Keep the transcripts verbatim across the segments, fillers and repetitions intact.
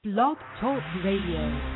Blog Talk Radio.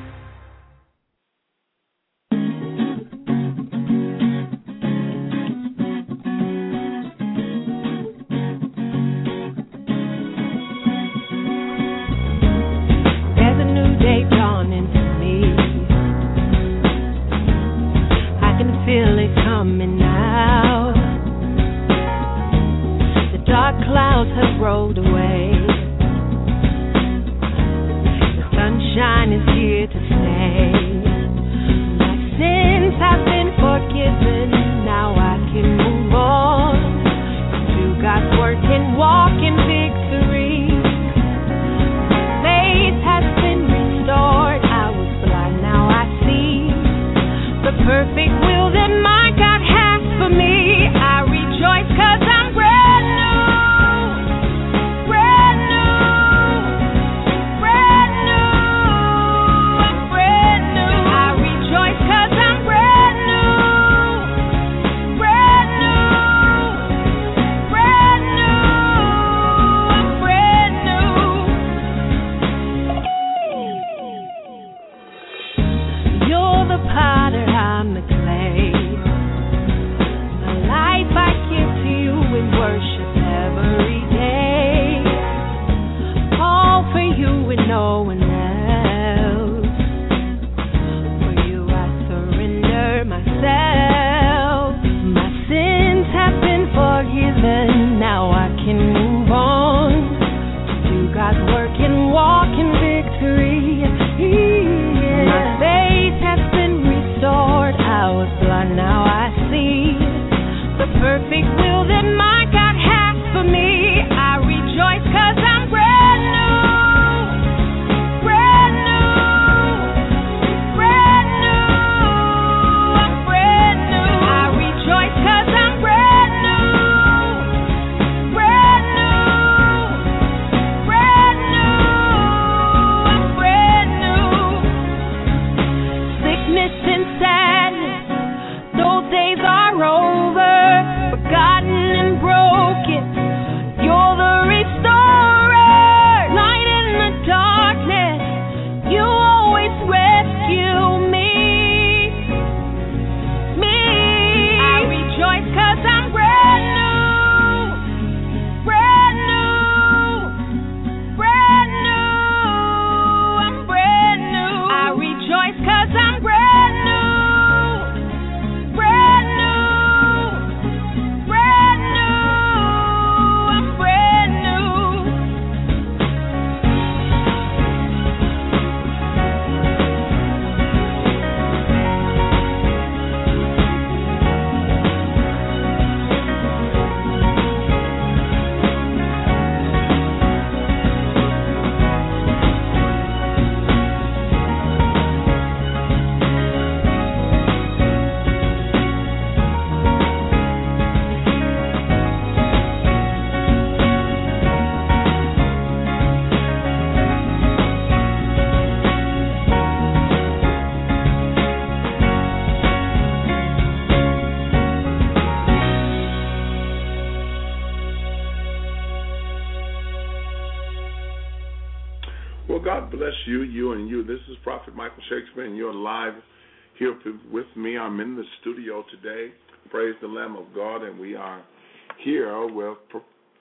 You, you, and you. This is Prophet Michael Shakespeare, and you're live here with me. I'm in the studio today. Praise the Lamb of God, and we are here with pro-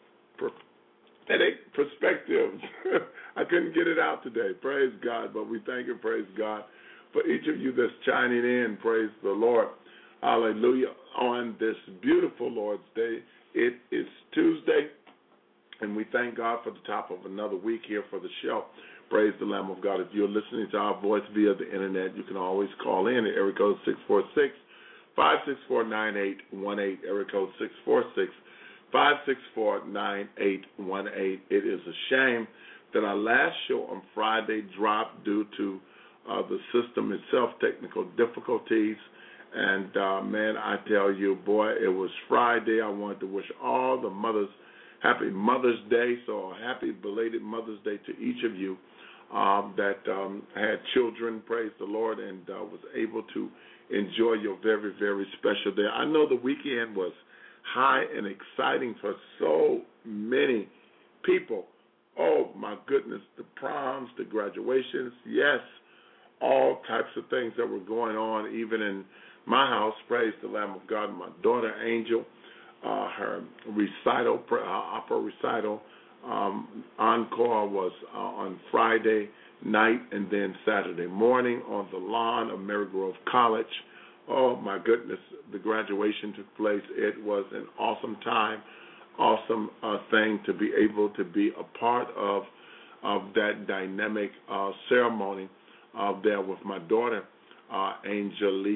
prophetic perspectives. I couldn't get it out today. Praise God, but we thank and praise God for each of you that's chiming in. Praise the Lord. Hallelujah. On this beautiful Lord's Day, it is Tuesday, and we thank God for the top of another week here for the show. Praise the Lamb of God. If you're listening to our voice via the internet, you can always call in at area code six four six, five six four, nine eight one eight, area code six four six, five six four, nine eight one eight. It is a shame that our last show on Friday dropped due to uh, the system itself, technical difficulties. And, uh, man, I tell you, boy, it was Friday. I wanted to wish all the mothers happy Mother's Day, so a happy belated Mother's Day to each of you. Um, that um, had children, praise the Lord, and uh, was able to enjoy your very, very special day. I know the weekend was high and exciting for so many people Oh, my goodness, the proms, the graduations, yes, all types of things that were going on, even in my house. Praise the Lamb of God. My daughter, Angel, uh, her recital, uh, opera recital, um, encore was uh, on Friday night and then Saturday morning on the lawn of Marygrove College. Oh, my goodness, the graduation took place. It was an awesome time, awesome uh, thing to be able to be a part of, of that dynamic uh, ceremony uh, there with my daughter, uh, Angelique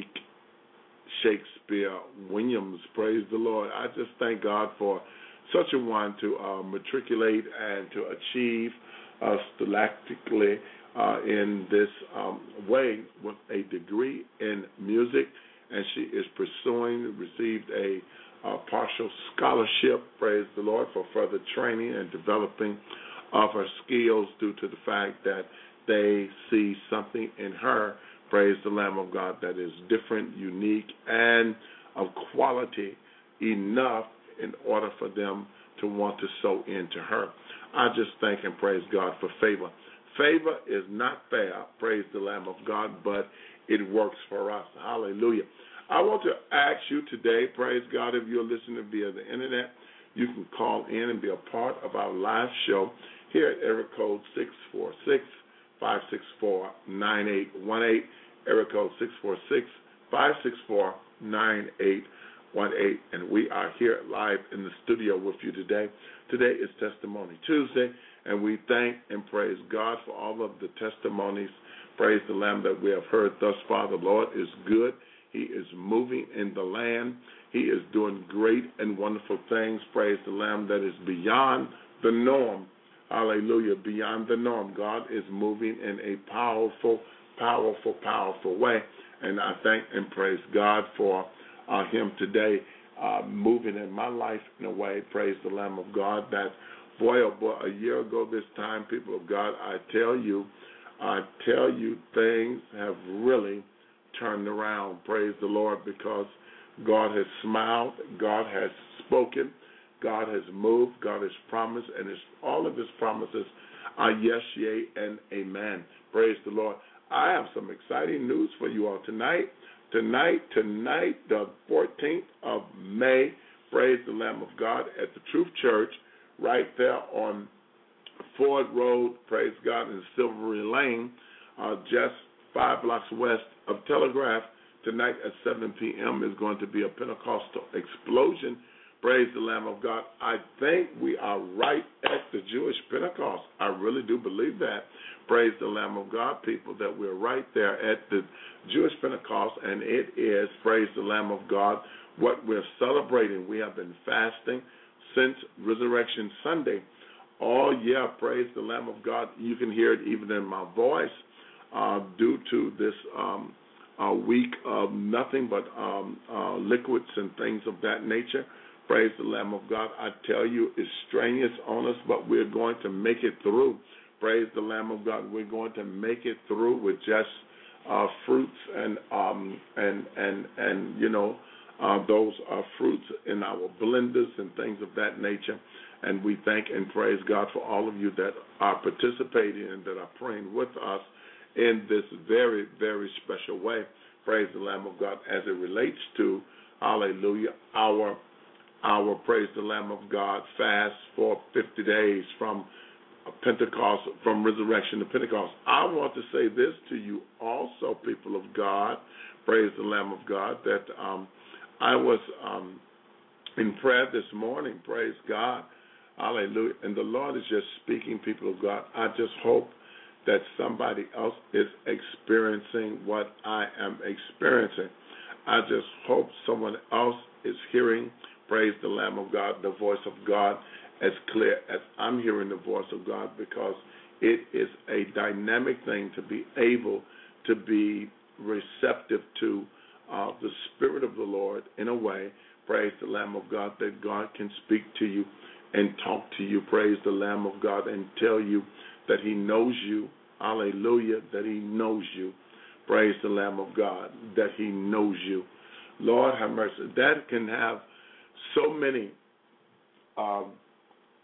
Shakespeare Williams. Praise the Lord. I just thank God for such a one to uh, matriculate and to achieve uh, scholastically uh, in this um, way with a degree in music, and she is pursuing, received a uh, partial scholarship, praise the Lord, for further training and developing of her skills due to the fact that they see something in her, praise the Lamb of God, that is different, unique, and of quality enough in order for them to want to sow into her. I just thank and praise God for favor. Favor is not fair, praise the Lamb of God, but it works for us. Hallelujah. I want to ask you today, praise God, if you're listening via the internet, you can call in and be a part of our live show here at area code six four six, five six four, nine eight one eight, area code six four six, five six four, nine eight one eight, and we are here live in the studio with you today. Today is Testimony Tuesday, and we thank and praise God for all of the testimonies, praise the Lamb, that we have heard thus far. The Lord is good. He is moving in the land. He is doing great and wonderful things, praise the Lamb, that is beyond the norm. Hallelujah, beyond the norm. God is moving in a powerful, powerful, powerful way, and I thank and praise God for uh, him today uh, moving in my life in a way, praise the Lamb of God, that, boy, oh boy, a year ago this time, people of God, I tell you, I tell you, things have really turned around, praise the Lord, because God has smiled, God has spoken, God has moved, God has promised, and his, all of his promises are yes, yea, and amen. Praise the Lord. I have some exciting news for you all tonight. Tonight, tonight, the fourteenth of May, praise the Lamb of God, at the Truth Church, right there on Ford Road, praise God, in Silvery Lane, uh, just five blocks west of Telegraph. Tonight at seven p.m. is going to be a Pentecostal explosion. Praise the Lamb of God. I think we are right at the Jewish Pentecost. I really do believe that. Praise the Lamb of God, people, that we're right there at the Jewish Pentecost, and it is, praise the Lamb of God, what we're celebrating. We have been fasting since Resurrection Sunday. Oh, yeah, praise the Lamb of God. You can hear it even in my voice uh, due to this um, uh, week of nothing but um, uh, liquids and things of that nature. Praise the Lamb of God. I tell you, it's strenuous on us, but we're going to make it through. Praise the Lamb of God. We're going to make it through with just uh, fruits and um, and and and you know uh, those uh, fruits in our blenders and things of that nature. And we thank and praise God for all of you that are participating and that are praying with us in this very, very special way. Praise the Lamb of God, as it relates to, hallelujah, our our praise the Lamb of God fast for fifty days from Pentecost, from resurrection to Pentecost. I want to say this to you also, people of God, praise the Lamb of God, that um, I was um, in prayer this morning, praise God, hallelujah, and the Lord is just speaking, people of God. I just hope that somebody else is experiencing what I am experiencing. I just hope someone else is hearing, praise the Lamb of God, the voice of God, as clear as I'm hearing the voice of God, because it is a dynamic thing to be able to be receptive to uh, the Spirit of the Lord in a way, praise the Lamb of God, that God can speak to you and talk to you, praise the Lamb of God, and tell you that he knows you, hallelujah, that he knows you, praise the Lamb of God, that he knows you. Lord have mercy. That can have so many um,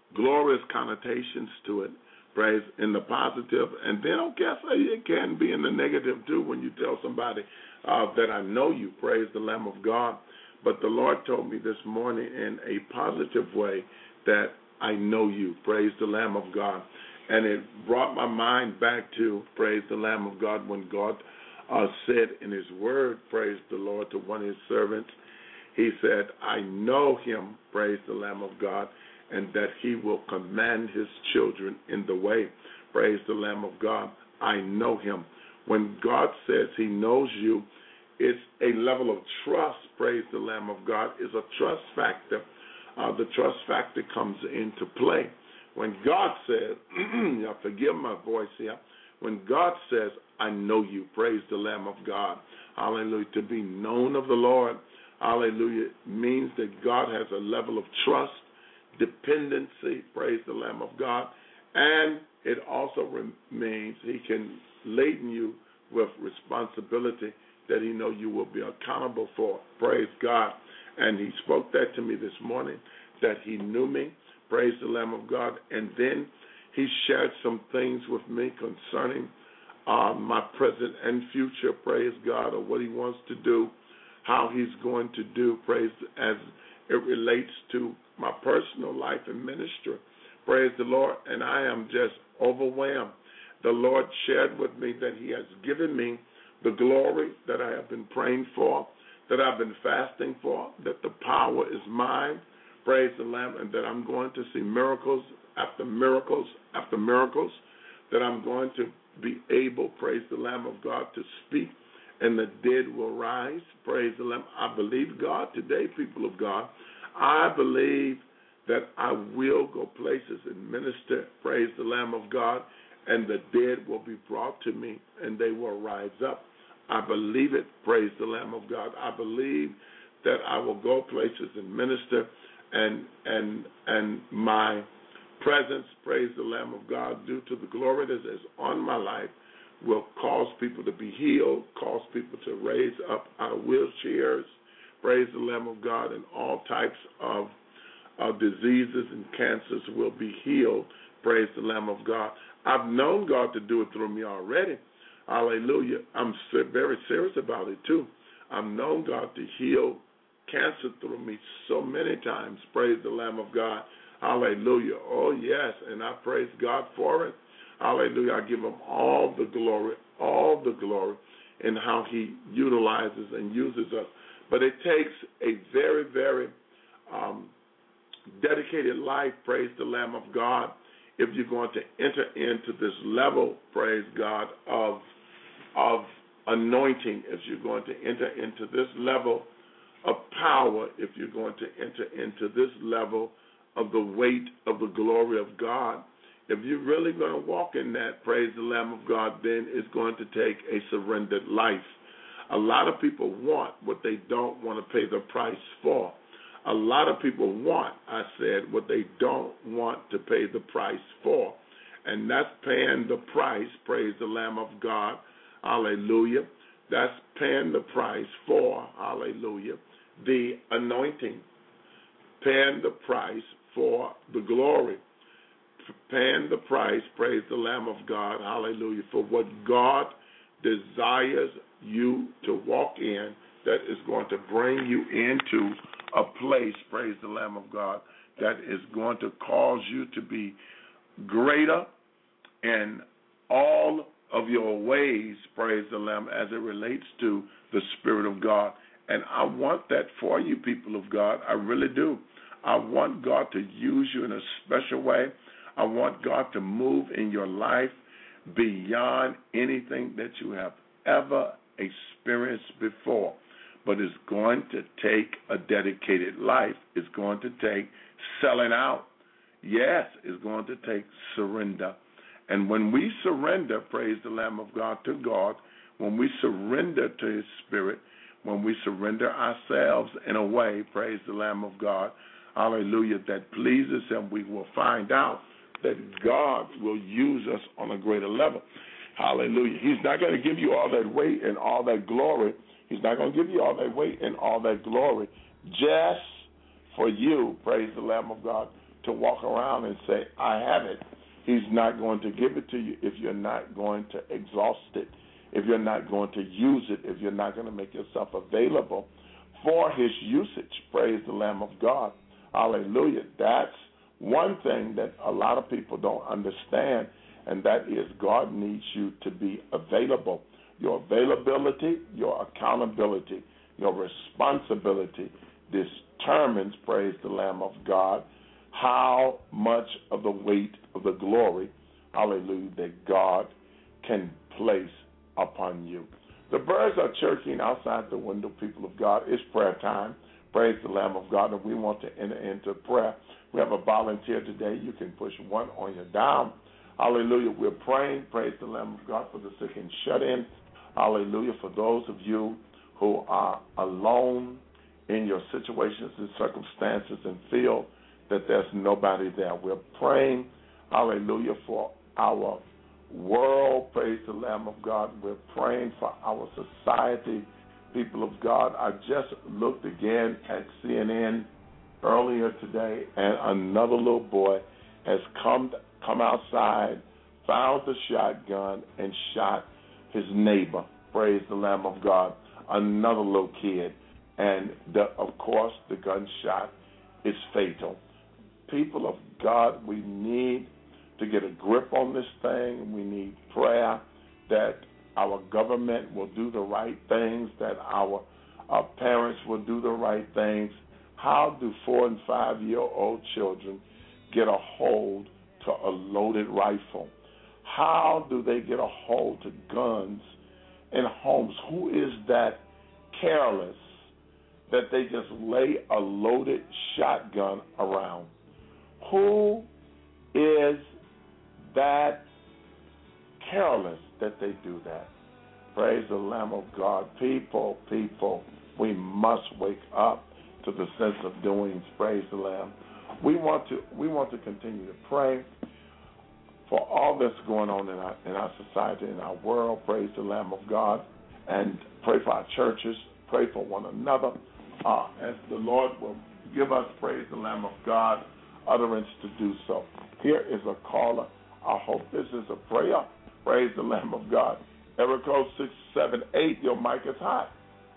glorious connotations to it, praise, in the positive. And then I guess it can be in the negative too when you tell somebody uh, that I know you, praise the Lamb of God. But the Lord told me this morning in a positive way that I know you, praise the Lamb of God. And it brought my mind back to, praise the Lamb of God, when God uh, said in his word, praise the Lord, to one of his servants, he said, I know him, praise the Lamb of God, and that he will command his children in the way, praise the Lamb of God. I know him. When God says he knows you, it's a level of trust, praise the Lamb of God. It's a trust factor. Uh, the trust factor comes into play. When God says, forgive my voice here, when God says, I know you, praise the Lamb of God, hallelujah, to be known of the Lord, hallelujah, means that God has a level of trust, dependency, praise the Lamb of God, and it also means he can laden you with responsibility that he know you will be accountable for, praise God. And he spoke that to me this morning, that he knew me, praise the Lamb of God, and then he shared some things with me concerning uh, my present and future, praise God, or what he wants to do, how he's going to do, praise, as it relates to my personal life and ministry, praise the Lord, and I am just overwhelmed. The Lord shared with me that he has given me the glory that I have been praying for, that I've been fasting for, that the power is mine, praise the Lamb, and that I'm going to see miracles after miracles after miracles, that I'm going to be able, praise the Lamb of God, to speak, and the dead will rise, praise the Lamb. I believe God today, people of God. I believe that I will go places and minister, praise the Lamb of God, and the dead will be brought to me, and they will rise up. I believe it, praise the Lamb of God. I believe that I will go places and minister, and and and my presence, praise the Lamb of God, due to the glory that is on my life, will cause people to be healed, cause people to raise up out of wheelchairs, praise the Lamb of God, and all types of, of diseases and cancers will be healed, praise the Lamb of God. I've known God to do it through me already. Hallelujah. I'm very serious about it, too. I've known God to heal cancer through me so many times. Praise the Lamb of God. Hallelujah. Oh, yes, and I praise God for it. Hallelujah. I give him all the glory, all the glory in how he utilizes and uses us. But it takes a very, very um, dedicated life, praise the Lamb of God, if you're going to enter into this level, praise God, of of anointing, if you're going to enter into this level of power, if you're going to enter into this level of the weight of the glory of God, if you're really going to walk in that, praise the Lamb of God, then it's going to take a surrendered life. A lot of people want what they don't want to pay the price for. A lot of people want, I said, what they don't want to pay the price for. And that's paying the price, praise the Lamb of God, hallelujah. That's paying the price for, hallelujah, the anointing. Paying the price for the glory. Paying the price, praise the Lamb of God, hallelujah, for what God desires you to walk in, that is going to bring you into a place, praise the Lamb of God, that is going to cause you to be greater in all of your ways, praise the Lamb, as it relates to the Spirit of God. And I want that for you, people of God. I really do. I want God to use you in a special way. I want God to move in your life beyond anything that you have ever experienced before. But it's going to take a dedicated life. It's going to take selling out. Yes, it's going to take surrender. And when we surrender, praise the Lamb of God, to God, when we surrender to his Spirit, when we surrender ourselves in a way, praise the Lamb of God, hallelujah, that pleases him, we will find out that God will use us on a greater level. Hallelujah. He's not going to give you all that weight and all that glory. He's not going to give you all that weight and all that glory just for you, praise the Lamb of God, to walk around and say, I have it. He's not going to give it to you if you're not going to exhaust it, if you're not going to use it, if you're not going to make yourself available for his usage. Praise the Lamb of God. Hallelujah. That's one thing that a lot of people don't understand, and that is God needs you to be available. Your availability, your accountability, your responsibility determines, praise the Lamb of God, how much of the weight of the glory, hallelujah, that God can place upon you. The birds are chirping outside the window, people of God. It's prayer time. Praise the Lamb of God, and we want to enter into prayer. We have a volunteer today. You can push one on your down. Hallelujah. We're praying, praise the Lamb of God, for the sick and shut in. Hallelujah. For those of you who are alone in your situations and circumstances and feel that there's nobody there. We're praying, hallelujah, for our world, praise the Lamb of God. We're praying for our society, people of God. I just looked again at C N N earlier today, and another little boy has come come outside, found the shotgun, and shot his neighbor. Praise the Lamb of God. Another little kid. And, the, of course, the gunshot is fatal. People of God, we need to get a grip on this thing. We need prayer that our government will do the right things, that our, our parents will do the right things. How do four- and five-year-old children get a hold to a loaded rifle? How do they get a hold to guns in homes? Who is that careless that they just lay a loaded shotgun around? Who is that careless that they do that? Praise the Lamb of God. People, people, we must wake up to the sense of doings. Praise the Lamb. We want to we want to continue to pray for all that's going on in our in our society, in our world. Praise the Lamb of God, and pray for our churches. Pray for one another, uh, as the Lord will give us, praise the Lamb of God, utterance to do so. Here is a caller. I hope this is a prayer. Praise the Lamb of God. Area code six seven eight. Your mic is hot.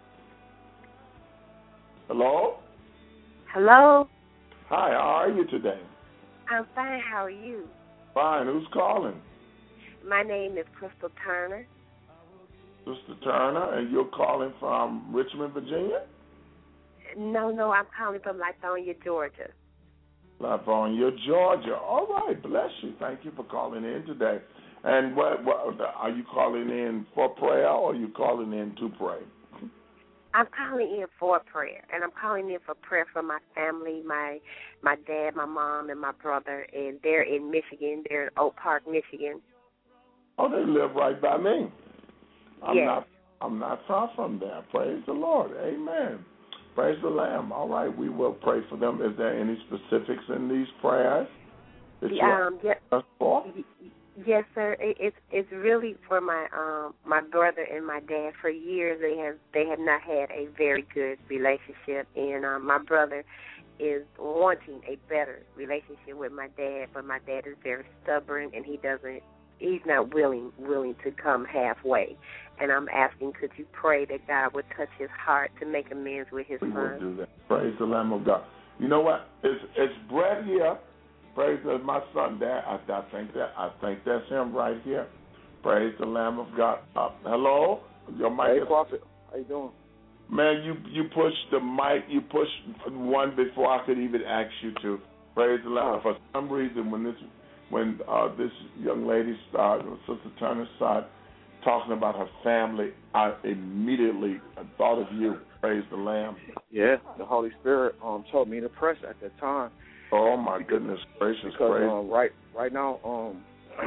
Hello. Hello. Hi. How are you today? I'm fine. How are you? Fine. Who's calling? My name is Crystal Turner. Sister Turner, and you're calling from Richmond, Virginia? No, no, I'm calling from Lithonia, Georgia. Lithonia, Georgia. All right, bless you. Thank you for calling in today. And what, what are you calling in for prayer, or are you calling in to pray? I'm calling in for prayer, and I'm calling in for prayer for my family, my my dad, my mom, and my brother, and they're in Michigan. They're in Oak Park, Michigan. Oh, they live right by me. I'm yes. not I'm not far from there. Praise the Lord. Amen. Praise the Lamb. All right, we will pray for them. Is there any specifics in these prayers that you um, yes, ask for? Yes, sir. It, it's it's really for my um my brother and my dad. For years, they have they have not had a very good relationship, and um, my brother is wanting a better relationship with my dad, but my dad is very stubborn, and he doesn't. He's not willing willing to come halfway. And I'm asking, could you pray that God would touch his heart to make amends with his we son? We will do that. Praise the Lamb of God. You know what? It's it's Brett here. Praise the my son there. I, I think that I think that's him right here. Praise the Lamb of God. Uh, hello, your mic. Hey, is, Prophet. How you doing? Man, you you pushed the mic. You pushed one before I could even ask you to. Praise the Lamb. For some reason, when this when uh, this young lady started, Sister Turner started talking about her family, I immediately thought of you. Praise the Lamb. Yeah, the Holy Spirit um told me to press at that time. Oh my goodness gracious! Because praise. um, right right now um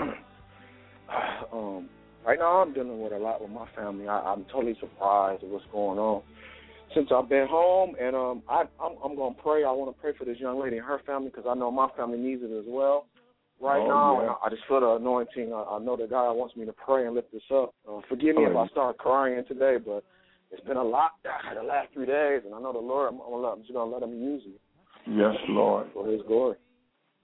um right now I'm dealing with a lot with my family. I, I'm totally surprised at what's going on since I've been home, and um I I'm, I'm gonna pray. I want to pray for this young lady and her family because I know my family needs it as well. Right oh, now, yeah. and I, I just feel the anointing. I, I know that God wants me to pray and lift this up. Uh, forgive me oh, if I start crying today, but it's been a lot the last three days, and I know the Lord. I'm, I'm, I'm just gonna let Him use me. Yes, Lord. For His glory.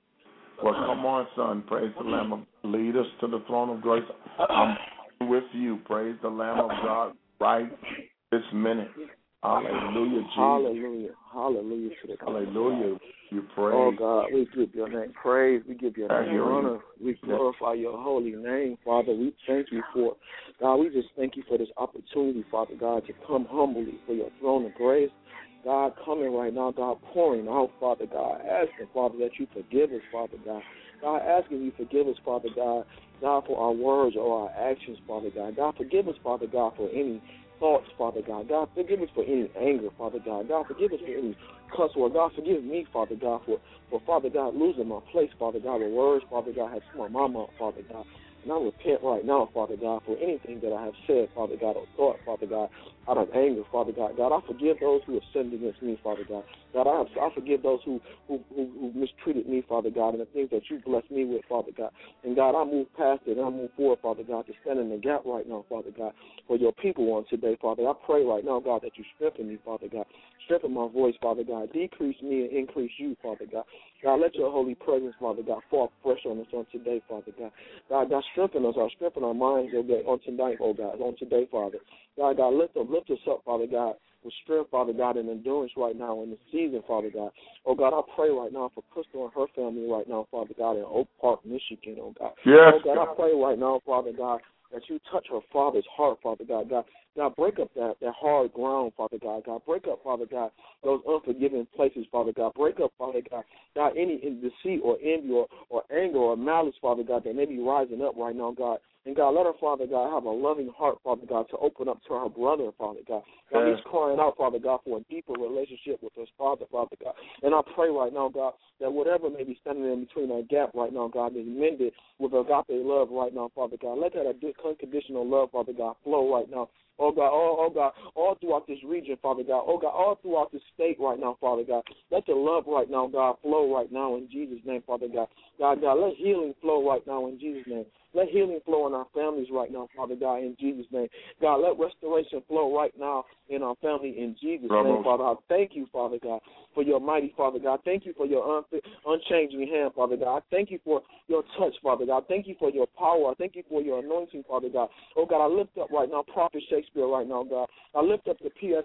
Well, come on, son. Praise the Lamb of God. Lead us to the throne of grace. I'm with you. Praise the Lamb of God right this minute. Hallelujah, Jesus. Hallelujah. Hallelujah to the Hallelujah. You praise. Oh, God, we give your name praise. We give your name honor. We glorify your holy name, Father. We thank you for, God, we just thank you for this opportunity, Father God, to come humbly for your throne of grace. God, coming right now, God, pouring out, Father God, asking, Father, that you forgive us, Father God. God, asking you forgive us, Father God, God, for our words or our actions, Father God. God, forgive us, Father God, for any thoughts, Father God. God, forgive us for any anger, Father God. God, forgive us for any cuss word. God, forgive me, Father God, for, for, Father God, losing my place, Father God, with words, Father God, have come my mouth, Father God. And I repent right now, Father God, for anything that I have said, Father God, or thought, Father God, out of anger, Father God. God, I forgive those who have sinned against me, Father God. God, I, have, I forgive those who, who, who, who mistreated me, Father God, and the things that you blessed me with, Father God. And God, I move past it and I move forward, Father God, to stand in the gap right now, Father God, for your people on today, Father. I pray right now, God, that you strengthen me, Father God. Strengthen my voice, Father God. Decrease me and increase you, Father God. God, let your holy presence, Father God, fall fresh on us on today, Father God. God, God, strengthen us, or strengthen our minds, oh God, on tonight, oh God, on today, Father. God, God, lift up, lift us up, Father God, with strength, Father God, and endurance right now in the season, Father God. Oh, God, I pray right now for Crystal and her family right now, Father God, in Oak Park, Michigan, oh God. Yes. Oh, God, I pray right now, Father God, that you touch her father's heart, Father God. God, God, break up that, that hard ground, Father God. God, break up, Father God, those unforgiving places, Father God. Break up, Father God, God, any deceit or envy or, or anger or malice, Father God, that may be rising up right now, God. And, God, let her, Father God, have a loving heart, Father God, to open up to her brother, Father God. God, yes. he's crying out, Father God, for a deeper relationship with his father, Father God. And I pray right now, God, that whatever may be standing in between that gap right now, God, is mended with agape love right now, Father God. Let that unconditional love, Father God, flow right now. Oh, God, oh, oh, God, all throughout this region, Father God. Oh, God, all throughout this state right now, Father God. Let the love right now, God, flow right now in Jesus' name, Father God. God, God, let healing flow right now in Jesus' name. Let healing flow in our families right now, Father God, in Jesus' name. God, let restoration flow right now in our family in Jesus' Bravo. name, Father. I thank you, Father God, for your mighty, Father God. Thank you for your un- unchanging hand, Father God. I thank you for your touch, Father God. Thank you for your power. I thank you for your anointing, Father God. Oh, God, I lift up right now Prophet Shakespeare right now, God. I lift up the P S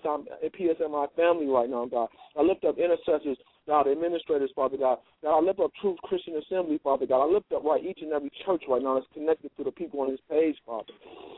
M I family right now, God. I lift up intercessors, God, administrators, Father God. God, I lift up Truth Christian Assembly, Father God. I lift up right each and every church right now that's connected to the people on this page, Father.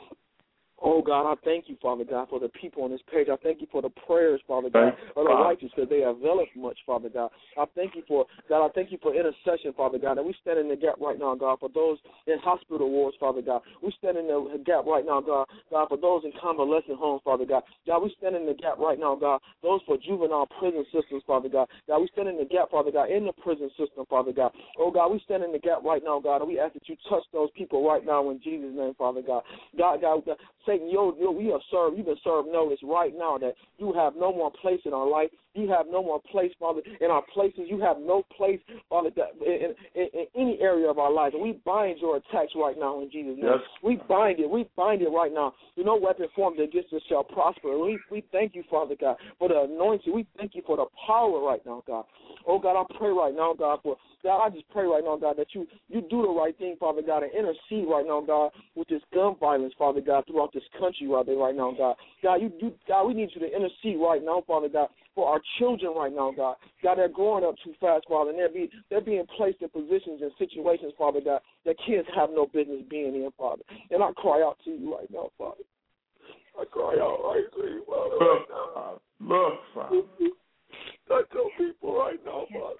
Oh, God, I thank you, Father God, for the people on this page. I thank you for the prayers, Father God, of the righteous, because they availeth much, Father God. I thank you for, God, I thank you for intercession, Father God, and we stand in the gap right now, God, for those in hospital wards, Father God. We stand in the gap right now, God, God, for those in convalescent homes, Father God. God, we stand in the gap right now, God, those for juvenile prison systems, Father God. God, we stand in the gap, Father God, in the prison system, Father God. Oh, God, we stand in the gap right now, God, and we ask that you touch those people right now in Jesus' name, Father God. God, God, God Satan, yo, yo, we have served, you've been served notice right now that you have no more place in our life. You have no more place, Father, in our places. You have no place, Father, in, in, in any area of our lives. And we bind your attacks right now in Jesus' name. Yes. We bind it. We bind it right now. You know, weapon formed against us shall prosper. And we, we thank you, Father God, for the anointing. We thank you for the power right now, God. Oh, God, I pray right now, God, for God, I just pray right now, God, that you, you do the right thing, Father God, and intercede right now, God, with this gun violence, Father God, throughout this country right there right now, God. God, you, you, God, we need you to intercede right now, Father God, for our children right now, God. God, they're growing up too fast, Father, and they're, be, they're being placed in positions and situations, Father God, that kids have no business being in, Father. And I cry out to you right now, Father. I cry out right to you, Father, right now. Look, Father. Touch your people right now, Father.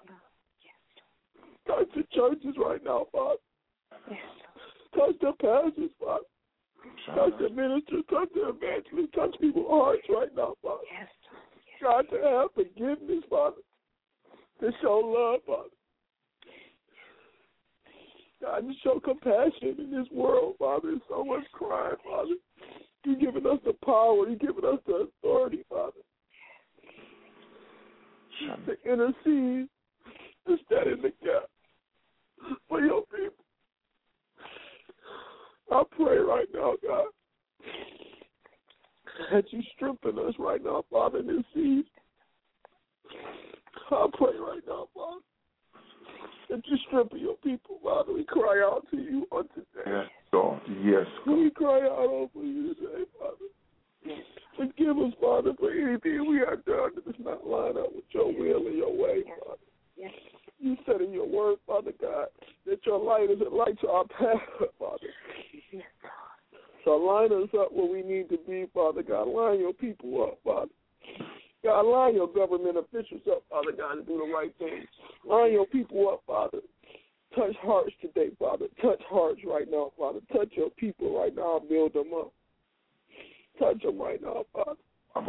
Touch the churches right now, Father. Touch the pastors, Father. Touch the ministers, touch the evangelists, touch people's hearts right now, Father. God, to have forgiveness, Father. To show love, Father. God, to show compassion in this world, Father. There's so much crime, Father. You've given us the power. You've given us the authority, Father. To intercede, to stand in the gap for your people. I pray right now, God, that you strengthen us right now, Father, in this season. I pray right now, Father, that you strengthen your people, Father. We cry out to you on today. Yes, God. Yes, God. We cry out over you today, Father. Yes. Forgive us, Father, for anything we have done that does not line up with your will and your way, yes. Father. Yes. You said in your word, Father God, that your light is a light to our path, Father. Yes. So line us up where we need to be, Father God. Line your people up, Father. God, line your government officials up, Father God, to do the right thing. Line your people up, Father. Touch hearts today, Father. Touch hearts right now, Father. Touch your people right now and build them up. Touch them right now, Father.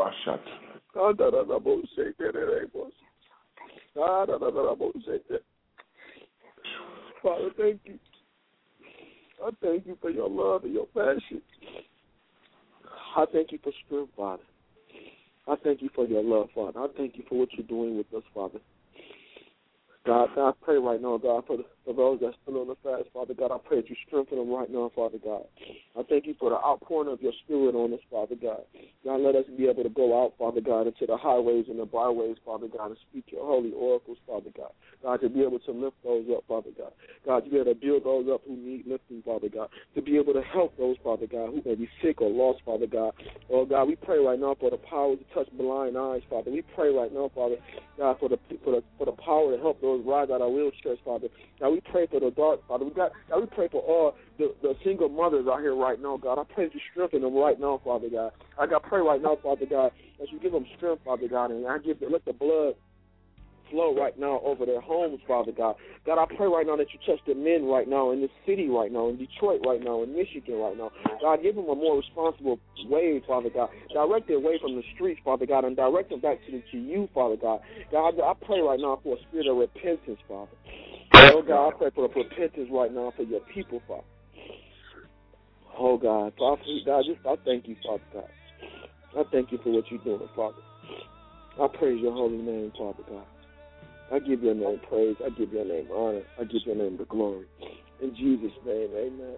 Father, thank you. I thank you for your love and your passion. I thank you for strength, Father. I thank you for your love, Father. I thank you for what you're doing with us, Father. God, God, I pray right now, God, for, the, for those that are still on the fast, Father God, I pray that you strengthen them right now, Father God. I thank you for the outpouring of your spirit on us, Father God. God, let us be able to go out, Father God, into the highways and the byways, Father God, and speak your holy oracles, Father God. God, to be able to lift those up, Father God. God, to be able to build those up who need lifting, Father God. To be able to help those, Father God, who may be sick or lost, Father God. Oh, God, we pray right now for the power to touch blind eyes, Father. We pray right now, Father God, for the for the, for the power to help those rise out of wheelchairs, Father. God, we pray for the dark, Father. We got, God, we pray for all the, the single mothers out here right now, God. I pray that you strengthen them right now, Father God. I got pray right now, Father God, that you give them strength, Father God, and I give them, let the blood flow right now over their homes, Father God. God, I pray right now that you touch the men right now in the city right now, in Detroit right now, in Michigan right now. God, give them a more responsible way, Father God. Direct their way from the streets, Father God, and direct them back to, the, to you, Father God. God, I pray right now for a spirit of repentance, Father. Oh, God, I pray for repentance right now for your people, Father. Oh, God, Father, God, just I thank you, Father God. I thank you for what you're doing, Father. I praise your holy name, Father God. I give your name praise. I give your name honor. I give your name the glory. In Jesus' name, amen.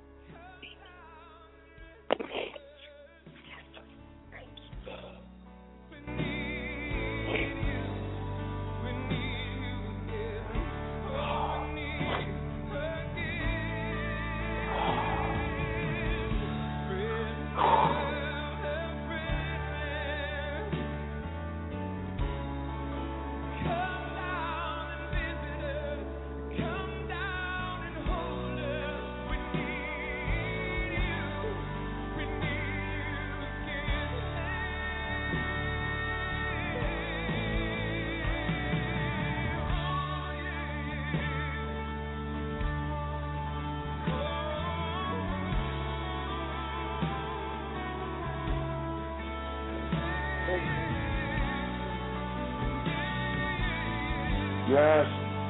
Yes.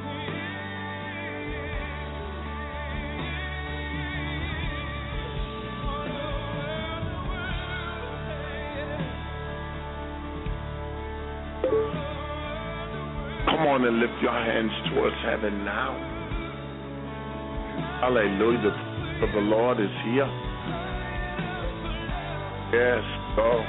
Come on and lift your hands towards heaven now. Hallelujah. The presence of the Lord is here. Yes, go.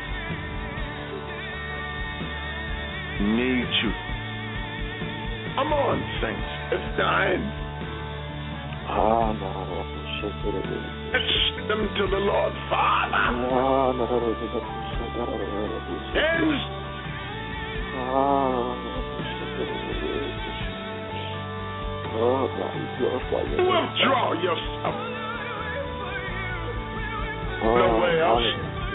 Need you. Come on, saints. It's time. Ah, no, no, no. Let's send them to the Lord, Father. Ah, no, no, no. Yes. Ah, oh, God, you glorify your name. Withdraw yourself. Oh, Nowhere else.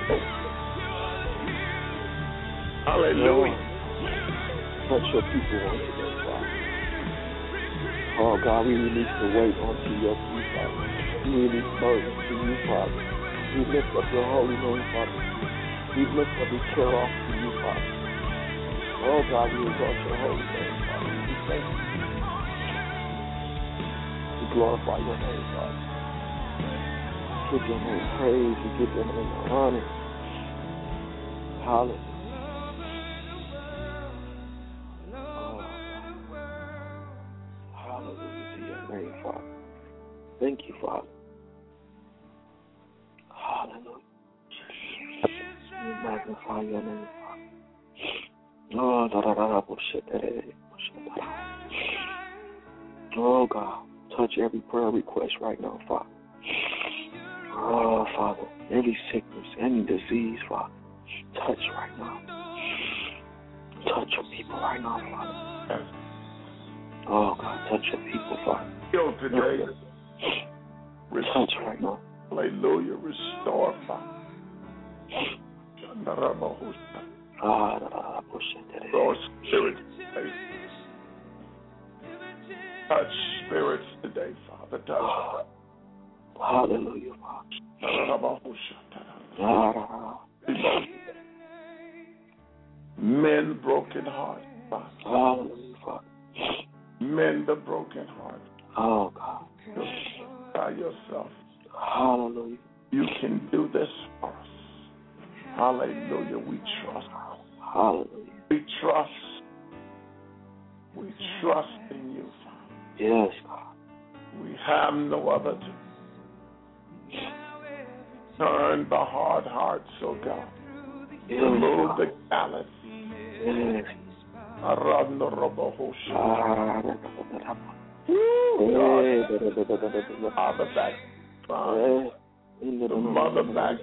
Hallelujah. Touch your people on today, Father. Oh, God, we release the weight onto your feet, Father. We release burdens to you, Father. We lift up your holy name, Father. We lift every care off to you, Father. Oh, God, we exalt your holy name, Father. We thank you. We glorify your name, Father. We give your name praise. We give your name honor. Hallelujah. Father. Thank you, Father. Hallelujah. We magnify your name, Father. Oh, da da da da bullshit. Oh, God, touch every prayer request right now, Father. Oh, Father, every sickness, any disease, Father, touch right now. Touch your people right now, Father. Oh, God, touch your people, Father. Heal today. Touch right now. Hallelujah. Restore, Father. Lord, spirit today. Touch spirits today, Father. Touch. Oh, hallelujah, Father. Men broken heart, Father. Hallelujah, Father. Men the broken heart. Oh, God. By yourself. Hallelujah. You can do this for us. Hallelujah. We trust. Hallelujah. We trust. We trust in you, Father. Yes, God. We have no other to turn the hard hearts, oh God. Yes, remove God. the callous. Yes. Father back, Father, the mother back.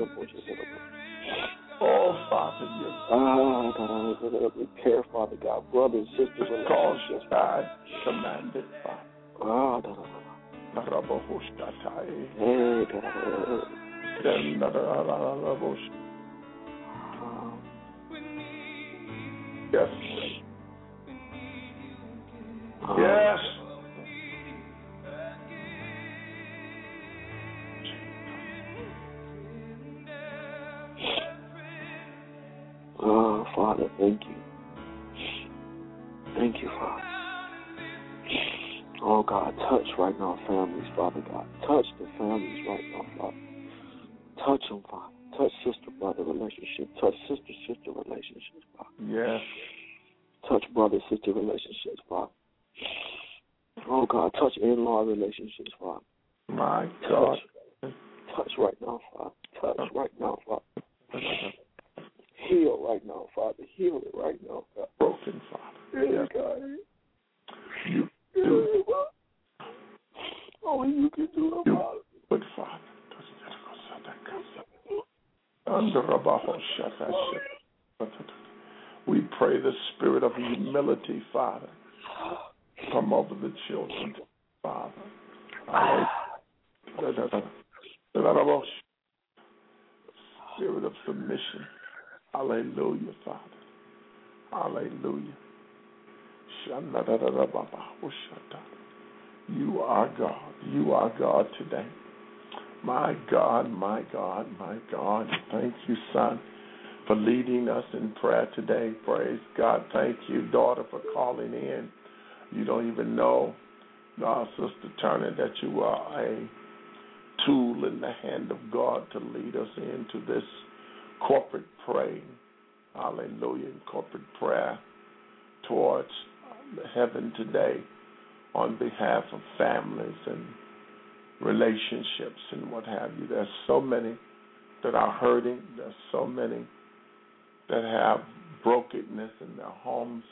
Oh, Father, you Ah, God, we care, Father God, brothers, sisters, and cause relationships. God commanded, Father. Ah, da, da, da. Hey, da, da, da, da. Yes. Ah. Yes. Oh, Father, thank you. Thank you, Father. Oh, God, touch right now families, Father God. Touch the families right now, Father. Touch them, Father. Touch sister-brother relationship. Touch sister-sister relationships, Father. Yes. Touch brother-sister relationships, Father. Oh, God, touch in-law relationships, Father. My God. Touch, touch right now, Father. Touch right now, Father. Heal right now, Father. Heal it right now, God. Broken, Father. Yes, Yes. God. You do it, Father. Only you can do it, you Father. good, Father. We pray the spirit of humility, Father, come over the children, Father. Spirit of submission. Hallelujah, Father. Hallelujah. You are God. You are God today. My God, my God, my God. Thank you, son, for leading us in prayer today. Praise God. Thank you, daughter, for calling in. You don't even know, uh, Sister Turner, that you are a tool in the hand of God to lead us into this corporate praying. Hallelujah. Corporate prayer towards heaven today on behalf of families and relationships and what have you. There's so many that are hurting. There's so many that have brokenness in their homes.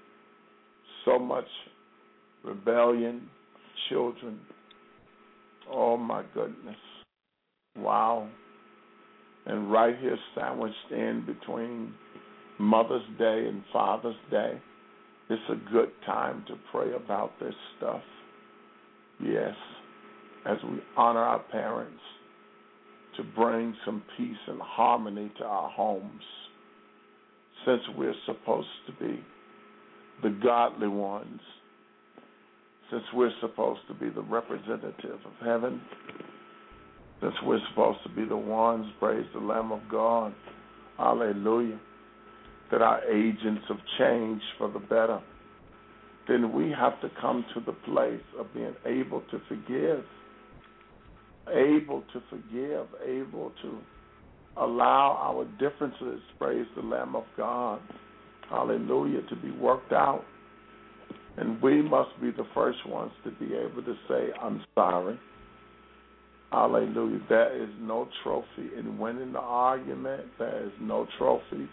So much rebellion, children. Oh, my goodness. Wow. And right here sandwiched in between Mother's Day and Father's Day, it's a good time to pray about this stuff. Yes, as we honor our parents, to bring some peace and harmony to our homes, since we're supposed to be the godly ones, since we're supposed to be the representative of heaven, since we're supposed to be the ones, praise the Lamb of God, hallelujah, that are agents of change for the better, then we have to come to the place of being able to forgive, able to forgive, able to allow our differences, praise the Lamb of God, hallelujah, to be worked out. And we must be the first ones to be able to say, I'm sorry. Hallelujah. There is no trophy in winning the argument. There is no trophies.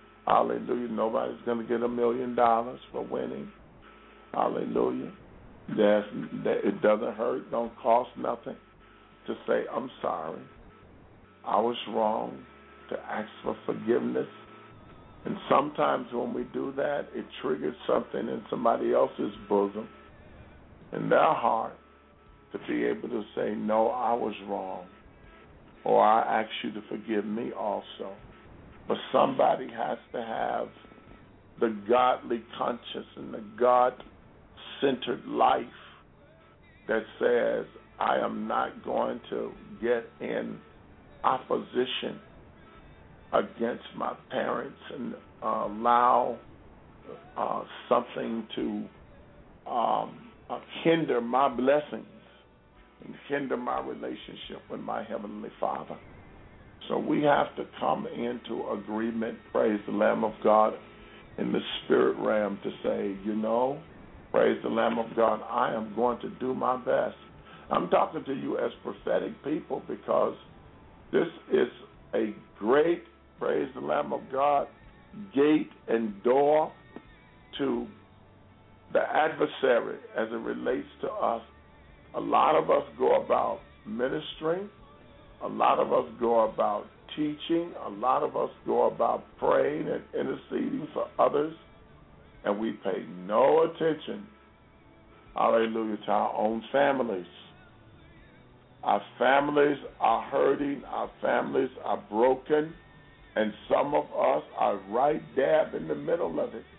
Hallelujah. Nobody's going to get a million dollars for winning. Hallelujah. There's, it doesn't hurt, don't cost nothing to say, I'm sorry. I was wrong, to ask for forgiveness. And sometimes when we do that, it triggers something in somebody else's bosom, in their heart, to be able to say, no, I was wrong, or I ask you to forgive me also. But somebody has to have the godly conscience and the God-centered life that says, I am not going to get in opposition against my parents and uh, allow uh, something to um, uh, hinder my blessings and hinder my relationship with my Heavenly Father. So we have to come into agreement, praise the Lamb of God, in the spirit realm to say, you know, praise the Lamb of God, I am going to do my best. I'm talking to you as prophetic people because this is a great, praise the Lamb of God, gate and door to the adversary as it relates to us. A lot of us go about ministering. A lot of us go about teaching. A lot of us go about praying and interceding for others, and we pay no attention, hallelujah, to our own families. Our families are hurting. Our families are broken, and some of us are right dab in the middle of it,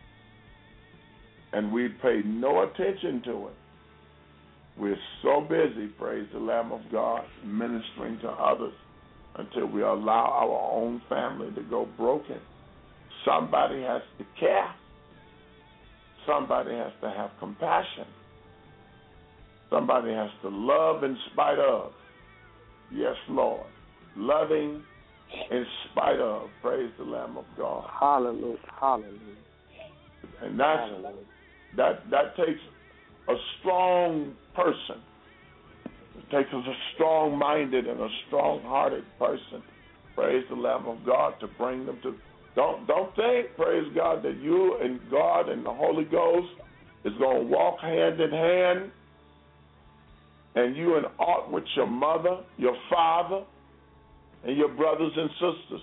and we pay no attention to it. We're so busy, praise the Lamb of God, ministering to others until we allow our own family to go broken. Somebody has to care. Somebody has to have compassion. Somebody has to love in spite of. Yes, Lord. Loving in spite of. Praise the Lamb of God. Hallelujah. Hallelujah. And that's, Hallelujah. that that takes a strong person. It takes a strong-minded and a strong-hearted person, praise the Lamb of God, to bring them to. Don't don't think, praise God, that you and God and the Holy Ghost is going to walk hand in hand, and you in aught with your mother, your father, and your brothers and sisters.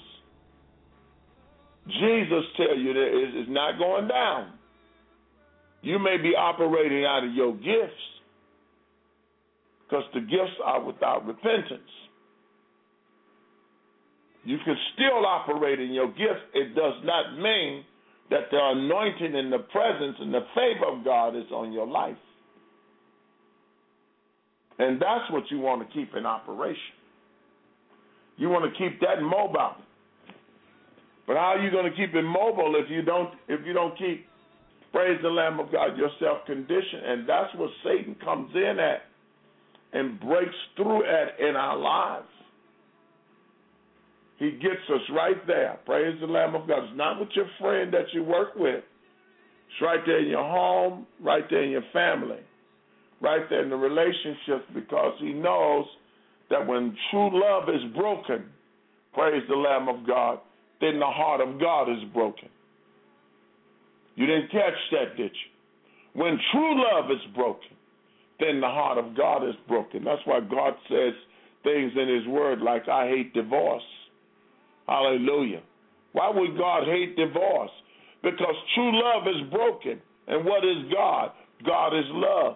Jesus tell you that it's not going down. You may be operating out of your gifts because the gifts are without repentance. You can still operate in your gifts. It does not mean that the anointing and the presence and the favor of God is on your life. And that's what you want to keep in operation. You want to keep that mobile. But how are you going to keep it mobile if you don't if you don't keep, praise the Lamb of God, yourself conditioned? And that's what Satan comes in at and breaks through at in our lives. He gets us right there. Praise the Lamb of God. It's not with your friend that you work with. It's right there in your home, right there in your family, right there in the relationships, because he knows that when true love is broken, praise the Lamb of God, then the heart of God is broken. You didn't catch that, did you? When true love is broken, then the heart of God is broken. That's why God says things in his word like, I hate divorce. Hallelujah. Why would God hate divorce? Because true love is broken. And what is God? God is love.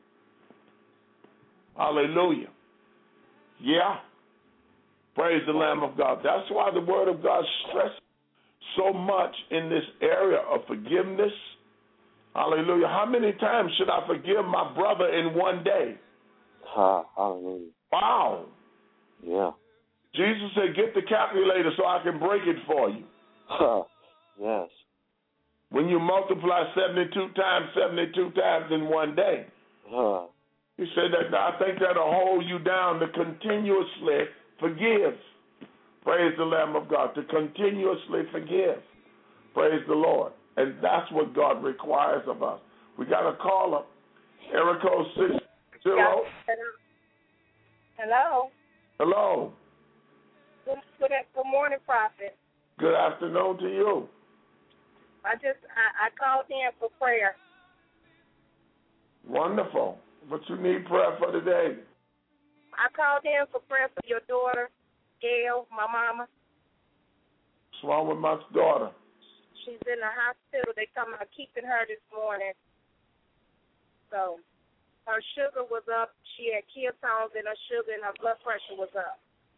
Hallelujah. Yeah. Praise the Lamb of God. That's why the word of God stresses so much in this area of forgiveness. Hallelujah. How many times should I forgive my brother in one day? Ha, hallelujah. Wow. Yeah. Jesus said, get the calculator so I can break it for you. Ha, yes. When you multiply seventy-two times, seventy-two times in one day. Ha. He said that I think that'll hold you down to continuously forgive. Praise the Lamb of God. To continuously forgive. Praise the Lord. And that's what God requires of us. We got a caller. Area code six zero. Hello. Hello. Good, good, good morning, Prophet. Good afternoon to you. I just I, I called in for prayer. Wonderful. What you need prayer for today? I called in for prayer for your daughter, Gail, my mama. What's wrong with my daughter? She's in the hospital. They talking about keeping her this morning. So her sugar was up. She had ketones in her sugar, and her blood pressure was up.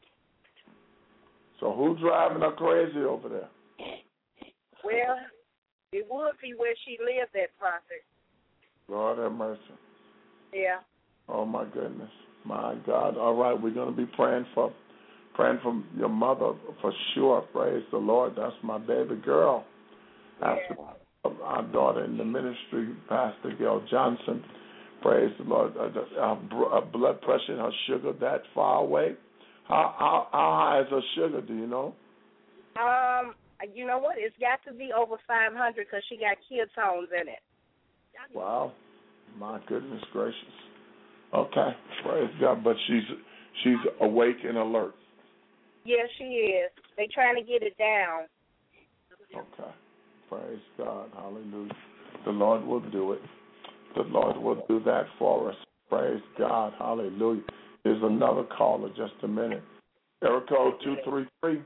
So who's driving her crazy over there? Well, it would be where she lived at, Prophet. Lord have mercy. Yeah. Oh, my goodness. My God. All right, we're going to be praying for praying for your mother for sure. Praise the Lord. That's my baby girl. Yeah. After our daughter in the ministry, Pastor Gail Johnson. Praise the Lord. Her blood pressure and her sugar that far away. How, how, how high is her sugar, do you know? Um, you know what? It's got to be over five hundred because she got ketones in it. Wow. My goodness gracious. Okay. Praise God. But she's she's awake and alert. Yes, she is. They trying to get it down. Okay. Praise God. Hallelujah. The Lord will do it. The Lord will do that for us. Praise God. Hallelujah. Here's another caller. Just a minute. Area code two three three.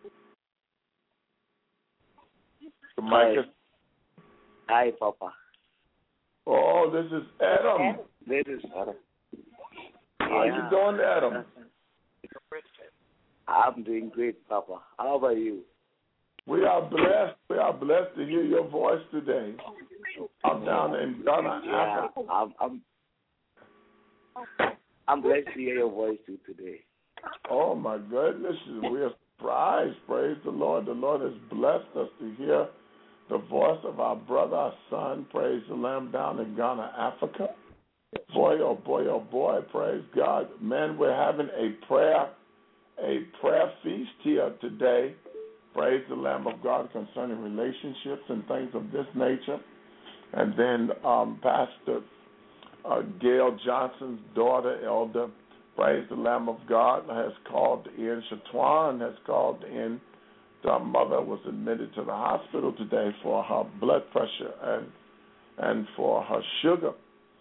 The mic is. Hi, Papa. Oh, this is Adam. This is Adam. How Yeah. you doing, Adam? I'm doing great, Papa. How about you? We are blessed. We are blessed to hear your voice today. I'm down in Ghana, Yeah, Africa. I'm, I'm, I'm blessed to hear your voice too today. Oh, my goodness. We are surprised. Praise the Lord. The Lord has blessed us to hear the voice of our brother, our son, praise the Lamb, down in Ghana, Africa. Boy, oh boy, oh boy, praise God. Man, we're having a prayer, a prayer feast here today. Praise the Lamb of God concerning relationships and things of this nature. And then um, Pastor uh, Gail Johnson's daughter, Elder, praise the Lamb of God, has called in. Shatwan has called in. Her mother was admitted to the hospital today for her blood pressure and and for her sugar.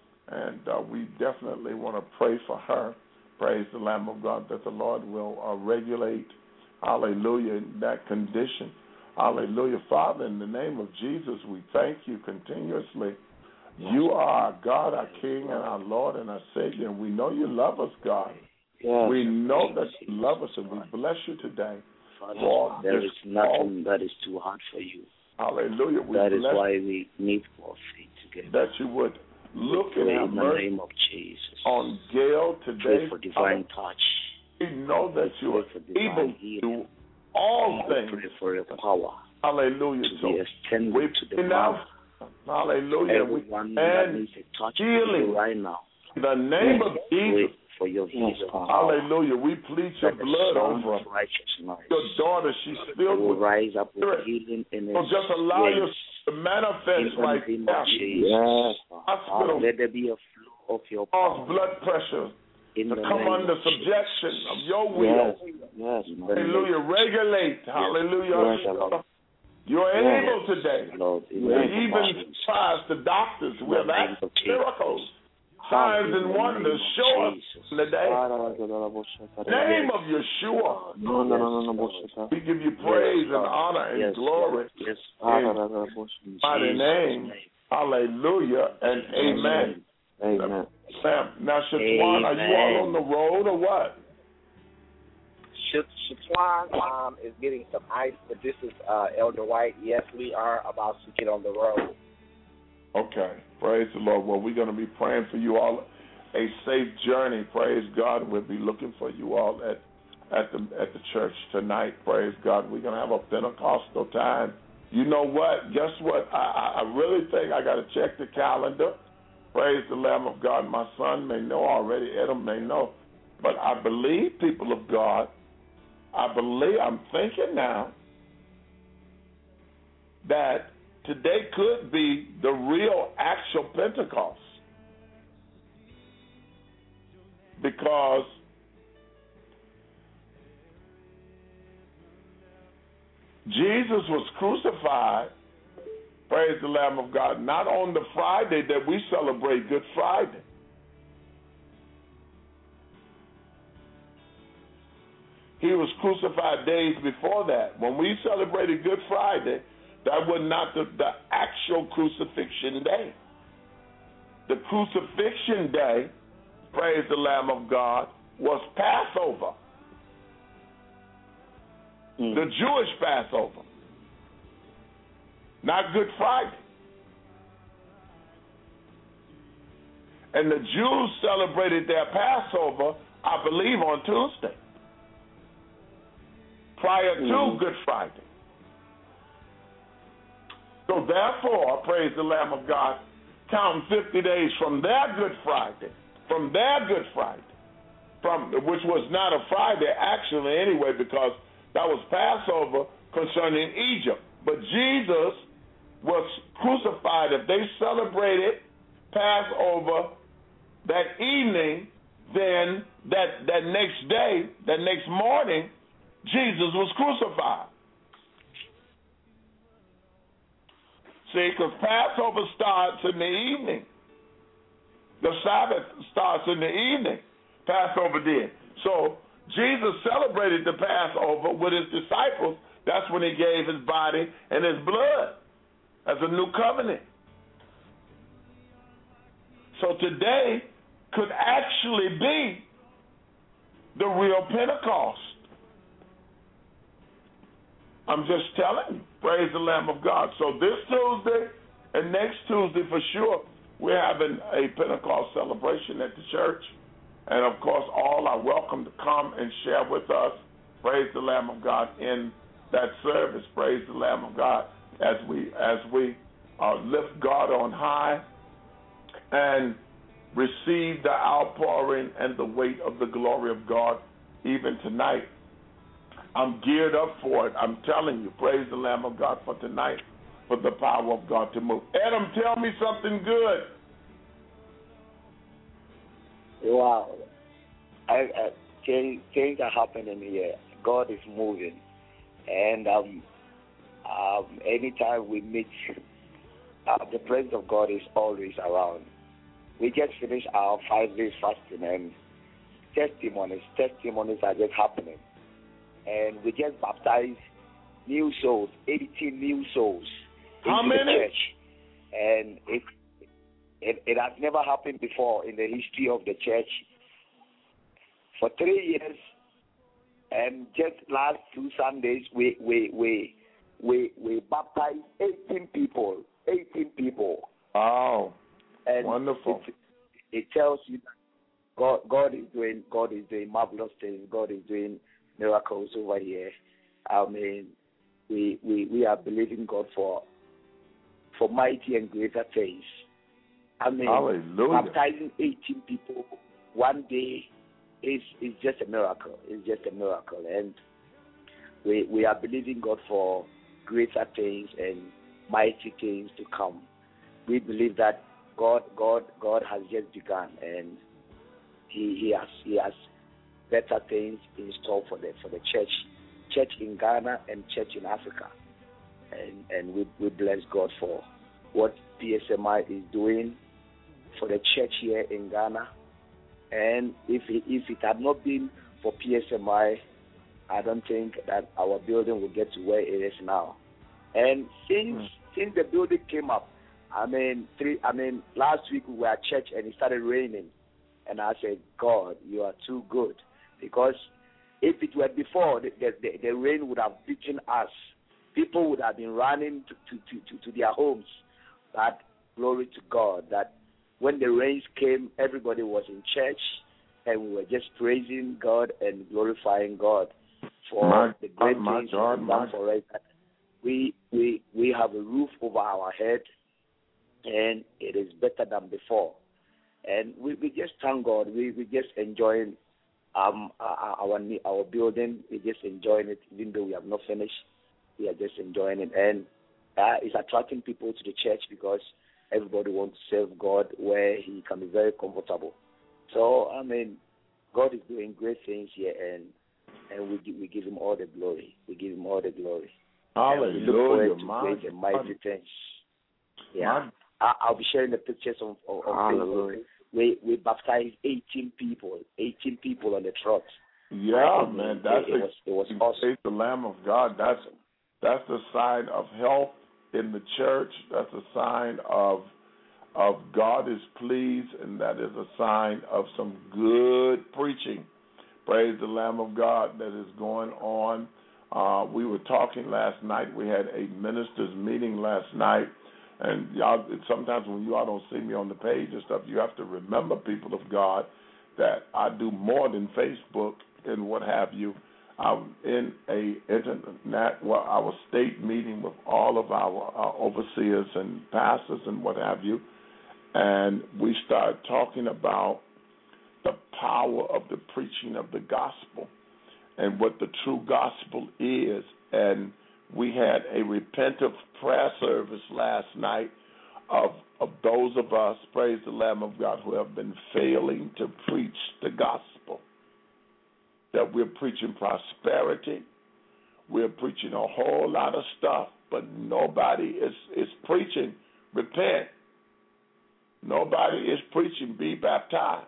And uh, we definitely want to pray for her. Praise the Lamb of God that the Lord will uh, regulate, hallelujah, that condition. Hallelujah. Father, in the name of Jesus, we thank you continuously. You are our God, our King, and our Lord and our Savior. And we know you love us, God. Yes. We know that you love us, and we bless you today. Father, there is nothing that is too hard for you. Hallelujah. We That is bless why we need more faith together. that you would look Pray and have in the mercy name of Jesus. on Gail today. Pray for divine touch. We know that you Pray are for divine able to healing. do all things. Pray for your power Hallelujah. to So be extended we to the pray now. mouth. Hallelujah. We Everyone that needs a touch healing right now. in the name of Jesus. For your healing. Hallelujah. We plead your That the blood Son over of righteousness your daughter. She's filled will with rise up with spirit. healing in So its just allow wings. yourself to manifest In the right name now. of Jesus. Yes. Hospital Let there be a flow of your cause power. blood pressure In to the come name under of subjection Jesus. of your will. Yes. Hallelujah. Regulate. Hallelujah. Yes. You're Yes. able today. Lord, in the You name of even Jesus. surprise the doctors In with the name acts of Jesus. miracles. Signs In and the wonders name of show us Jesus. today. Name of Yeshua. No, no, no, no, no, We give you praise and honor and Yes, glory Yes. in mighty name. Hallelujah and amen. Amen. Sam, now, Shatwan, are you all on the road or what? Shatwan um, is getting some ice, but this is uh, Elder White. Yes, we are about to get on the road. Okay. Praise the Lord. Well, we're going to be praying for you all. A safe journey. Praise God. We'll be looking for you all at at the at the church tonight. Praise God. We're going to have a Pentecostal time. You know what? Guess what? I, I really think I got to check the calendar. Praise the Lamb of God. My son may know already. Adam may know. But I believe, people of God, I believe, I'm thinking now that today could be the real actual Pentecost. Because Jesus was crucified, praise praise the Lamb of God, not on the Friday that we celebrate Good Friday. He was crucified days before that. When we celebrated Good Friday, that was not the, the actual crucifixion day. The crucifixion day, praise the Lamb of God, was Passover. Mm. The Jewish Passover. Not Good Friday. And the Jews celebrated their Passover, I believe, on Tuesday, prior to mm. Good Friday. So therefore, praise the Lamb of God, counting fifty days from their Good Friday, from their Good Friday, from which was not a Friday actually anyway, because that was Passover concerning Egypt. But Jesus was crucified. If they celebrated Passover that evening, then that, that next day, that next morning, Jesus was crucified. See, because Passover starts in the evening. The Sabbath starts in the evening. Passover did. So Jesus celebrated the Passover with his disciples. That's when he gave his body and his blood as a new covenant. So today could actually be the real Pentecost. I'm just telling you, praise the Lamb of God. So this Tuesday and next Tuesday for sure, we're having a Pentecost celebration at the church. And, of course, all are welcome to come and share with us, praise the Lamb of God, in that service. Praise the Lamb of God as we, as we uh, lift God on high and receive the outpouring and the weight of the glory of God even tonight. I'm geared up for it. I'm telling you, praise the Lamb of God for tonight, for the power of God to move. Adam, tell me something good. Wow. I, I, things, things are happening here. God is moving. And um, um, anytime we meet, uh, the presence of God is always around. We just finished our five days fasting, and testimonies, testimonies are just happening. And we just baptized new souls, eighteen new souls How into many? the church. And it, it it has never happened before in the history of the church. For three years, and just last two Sundays, we we we we, we baptized eighteen people. eighteen people. Wow. And wonderful. It, it tells you that God God is doing God is doing marvelous things. God is doing miracles over here. I mean, we we we are believing God for for mighty and greater things. I mean, hallelujah. Baptizing eighteen people one day is is just a miracle. It's just a miracle, and we we are believing God for greater things and mighty things to come. We believe that God God God has just begun, and He He has He has better things in store for the for the church, church in Ghana and church in Africa, and and we we bless God for what P S M I is doing for the church here in Ghana. And if it, if it had not been for P S M I, I don't think that our building will get to where it is now. And since mm. since the building came up, I mean three I mean last week we were at church and it started raining, and I said, God, you are too good. Because if it were before, the, the, the rain would have beaten us. People would have been running to, to, to, to their homes. But glory to God that when the rains came, everybody was in church, and we were just praising God and glorifying God for my, the great my things God, He's done for us. We, we, we have a roof over our head, and it is better than before. And we, we just thank God. We, we just enjoying Um, our, our our building. We're just enjoying it, even though we have not finished. We are just enjoying it, and uh, it's attracting people to the church because everybody wants to serve God where He can be very comfortable. So I mean, God is doing great things here, and and we give, we give Him all the glory. We give Him all the glory. Hallelujah! And we look forward to great and mighty things. Yeah. I, I'll be sharing the pictures of, of, of Facebook. We we baptized eighteen people, eighteen people on the trot. Yeah, and man, that's it, it, was it was awesome. The Lamb of God. That's that's a sign of health in the church. That's a sign of of God is pleased, and that is a sign of some good preaching. Praise the Lamb of God that is going on. Uh, we were talking last night. We had a ministers' meeting last night. And y'all, sometimes when you all don't see me on the page and stuff, you have to remember, people of God, that I do more than Facebook and what have you. I'm in a internet, well, our state meeting with all of our, our overseers and pastors and what have you, and we start talking about the power of the preaching of the gospel and what the true gospel is. And we had a repentant prayer service last night of, of those of us, praise the Lamb of God, who have been failing to preach the gospel. That we're preaching prosperity, we're preaching a whole lot of stuff, but nobody is, is preaching repent. Nobody is preaching be baptized.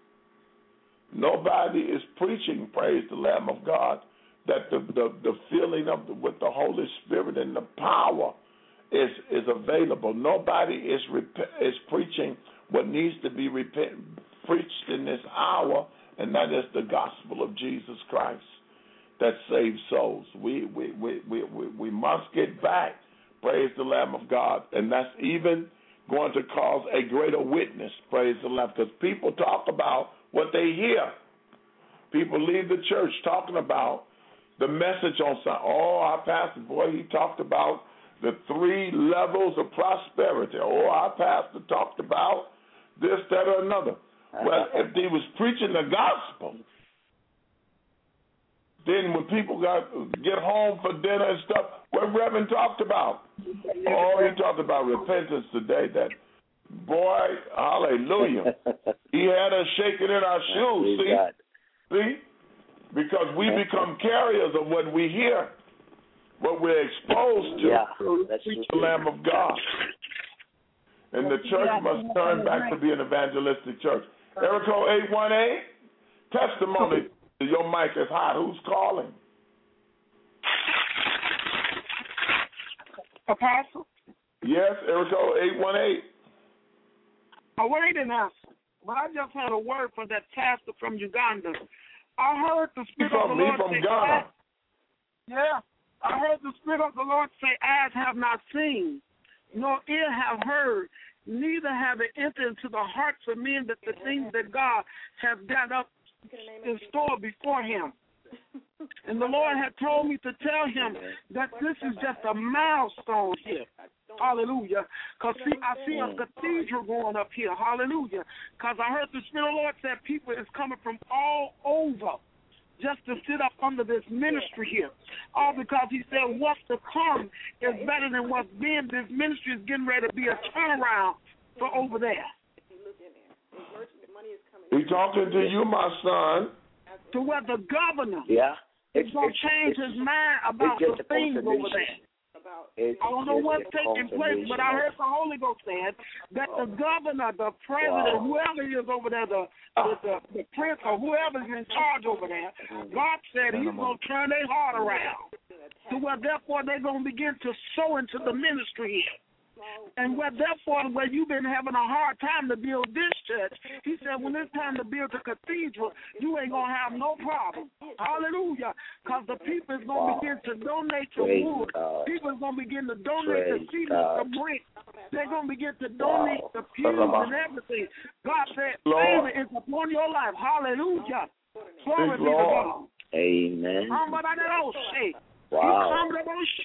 Nobody is preaching, praise the Lamb of God, that the, the, the feeling of the, with the Holy Spirit and the power is is available. Nobody is rep- is preaching what needs to be repent, preached in this hour, and that is the gospel of Jesus Christ that saves souls. We we we we, we, we must get back, praise the Lamb of God, and that's even going to cause a greater witness, praise the Lamb, because people talk about what they hear. People leave the church talking about the message on Sunday. Oh, our pastor, boy, he talked about the three levels of prosperity. Oh, our pastor talked about this, that, or another. Well, if he was preaching the gospel, then when people got get home for dinner and stuff, what Reverend talked about? Oh, he talked about repentance today. That boy, hallelujah. He had us shaking in our shoes. See, see, because we become carriers of what we hear, what we're exposed to. Yeah, that's the Lamb of God. And the church must turn back to be an evangelistic church. Erico eight one eight, testimony. Your mic is hot. Who's calling? Apostle? Yes, Erico eight one eight. I wait and ask, but I just had a word for that pastor from Uganda. I heard the Spirit from of the me Lord from say, Ghana. Yeah, I heard the Spirit of the Lord say, eyes have not seen, nor ear have heard, neither have it entered into the hearts of men that the things that God has got up in store before him. And the Lord had told me to tell him that this is just a milestone here. Hallelujah. Because see, I see a cathedral going up here. Hallelujah. Because I heard the Spirit of the Lord say people is coming from all over just to sit up under this ministry here. All because he said what's to come is better than what's been. This ministry is getting ready to be a turnaround for over there. He's talking to you, my son. To where the governor yeah, is going to change his mind about the things over there. It's I don't know what's taking place, but I heard the Holy Ghost saying that the governor, the president, wow. whoever is over there, the, the, the, the prince or whoever is in charge over there, God said he's going to turn their heart around. To where therefore they're going to begin to sow into the ministry here. And where therefore, where you've been having a hard time to build this church, he said when it's time to build the cathedral, you ain't going to have no problem. Hallelujah. Because the people is going to wow. begin to donate the wood. God. People is going to begin to donate Praise the cement, the brick. They're going to begin to donate wow. the pews and everything. God said, favor is upon your life. Hallelujah. Glory be to God. Amen. Wow.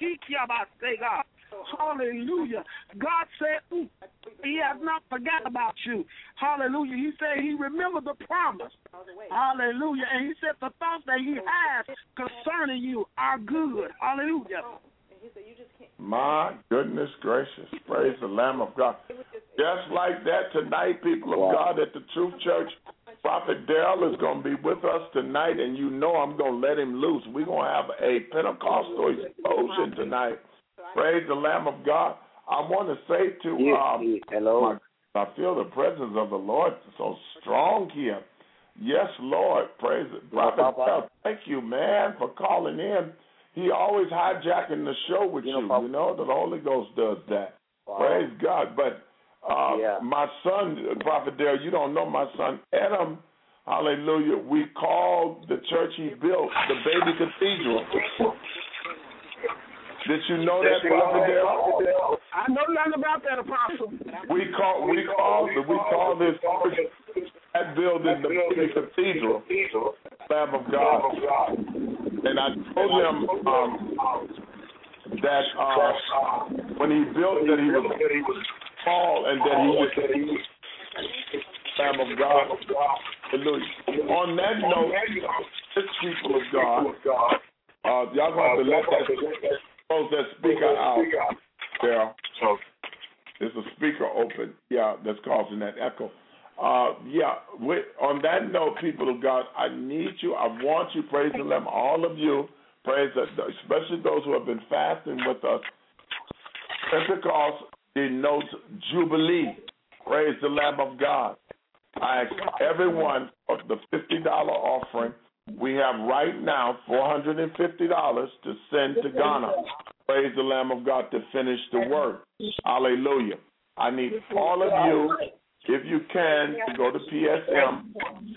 Hallelujah. God said ooh, he has not forgotten about you. Hallelujah. He said he remembered the promise. Hallelujah. And he said the thoughts that he has concerning you are good. Hallelujah. My goodness gracious. Praise the Lamb of God. Just like that tonight, people of wow. God, at the Truth Church, Prophet Darrell is going to be with us tonight, and you know I'm going to let him loose. We're going to have a Pentecostal explosion tonight. Praise the Lamb of God. I want to say to Yes, um, hello. my, I feel the presence of the Lord so strong here. Yes, Lord, praise it. Prophet Bell, thank you, man, for calling in. He always hijacking the show with you. You know, you know the Holy Ghost does that. Wow. Praise God. But uh, yeah. my son, Prophet Dale, you don't know my son, Adam. Hallelujah. We called the church he built the Baby Cathedral. Did you know that, Prophet Dale? I know nothing about that, Apostle. We call we call we call this that building the Baby Cathedral, Lamb of God. And I told him um, that uh, when he built that he was small and that he was Lamb of God. Hallelujah. On that note, this people of God, uh, y'all going to let that close that speaker out there. There's a speaker open, yeah, that's causing that echo. Uh, yeah, with, on that note, people of God, I need you, I want you, praise the Lamb, all of you, praise the, especially those who have been fasting with us. Pentecost denotes Jubilee, praise the Lamb of God. I ask everyone of the fifty dollars offering. We have right now four hundred fifty dollars to send to Ghana. Praise the Lamb of God to finish the work. Hallelujah. I need all of you, if you can, to go to P S M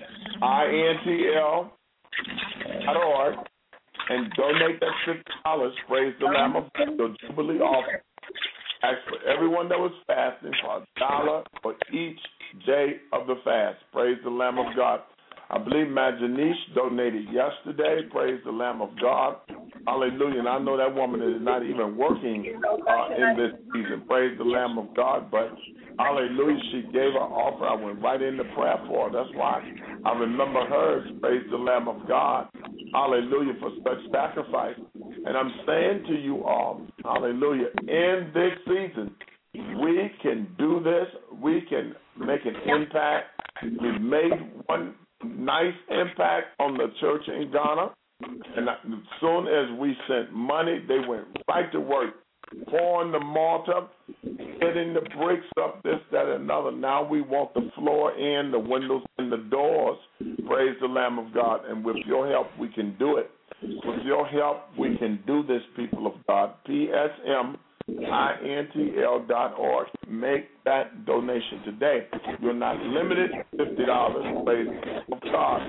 I N T L dot org and donate that fifty dollars. Praise the Lamb of God, the Jubilee offering. Ask for everyone that was fasting for a dollar for each day of the fast. Praise the Lamb of God. I believe Majanish donated yesterday. Praise the Lamb of God. Hallelujah. And I know that woman is not even working uh, in this season. Praise the Lamb of God. But hallelujah, she gave her offer. I went right into prayer for her. That's why I remember hers. Praise the Lamb of God. Hallelujah, for such sacrifice. And I'm saying to you all, hallelujah, in this season, we can do this. We can make an impact. We've made one nice impact on the church in Ghana. And as soon as we sent money, they went right to work, pouring the mortar, getting the bricks up, this, that, and another. Now we want the floor in, the windows, and the doors. Praise the Lamb of God. And with your help, we can do it. With your help, we can do this, people of God. P S M I N T L dot org. Make that donation today. You're not limited to fifty dollars. Praise God.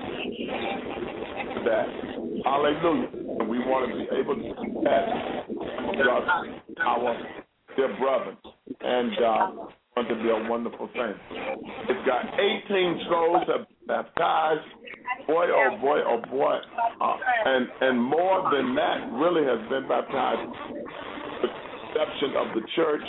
That. Hallelujah. And we want to be able to do that. Our dear brothers. And uh, want to be a wonderful thing. It's got eighteen souls that baptized. Boy, oh boy, oh boy. Uh, and, and more than that really has been baptized. The conception of the church.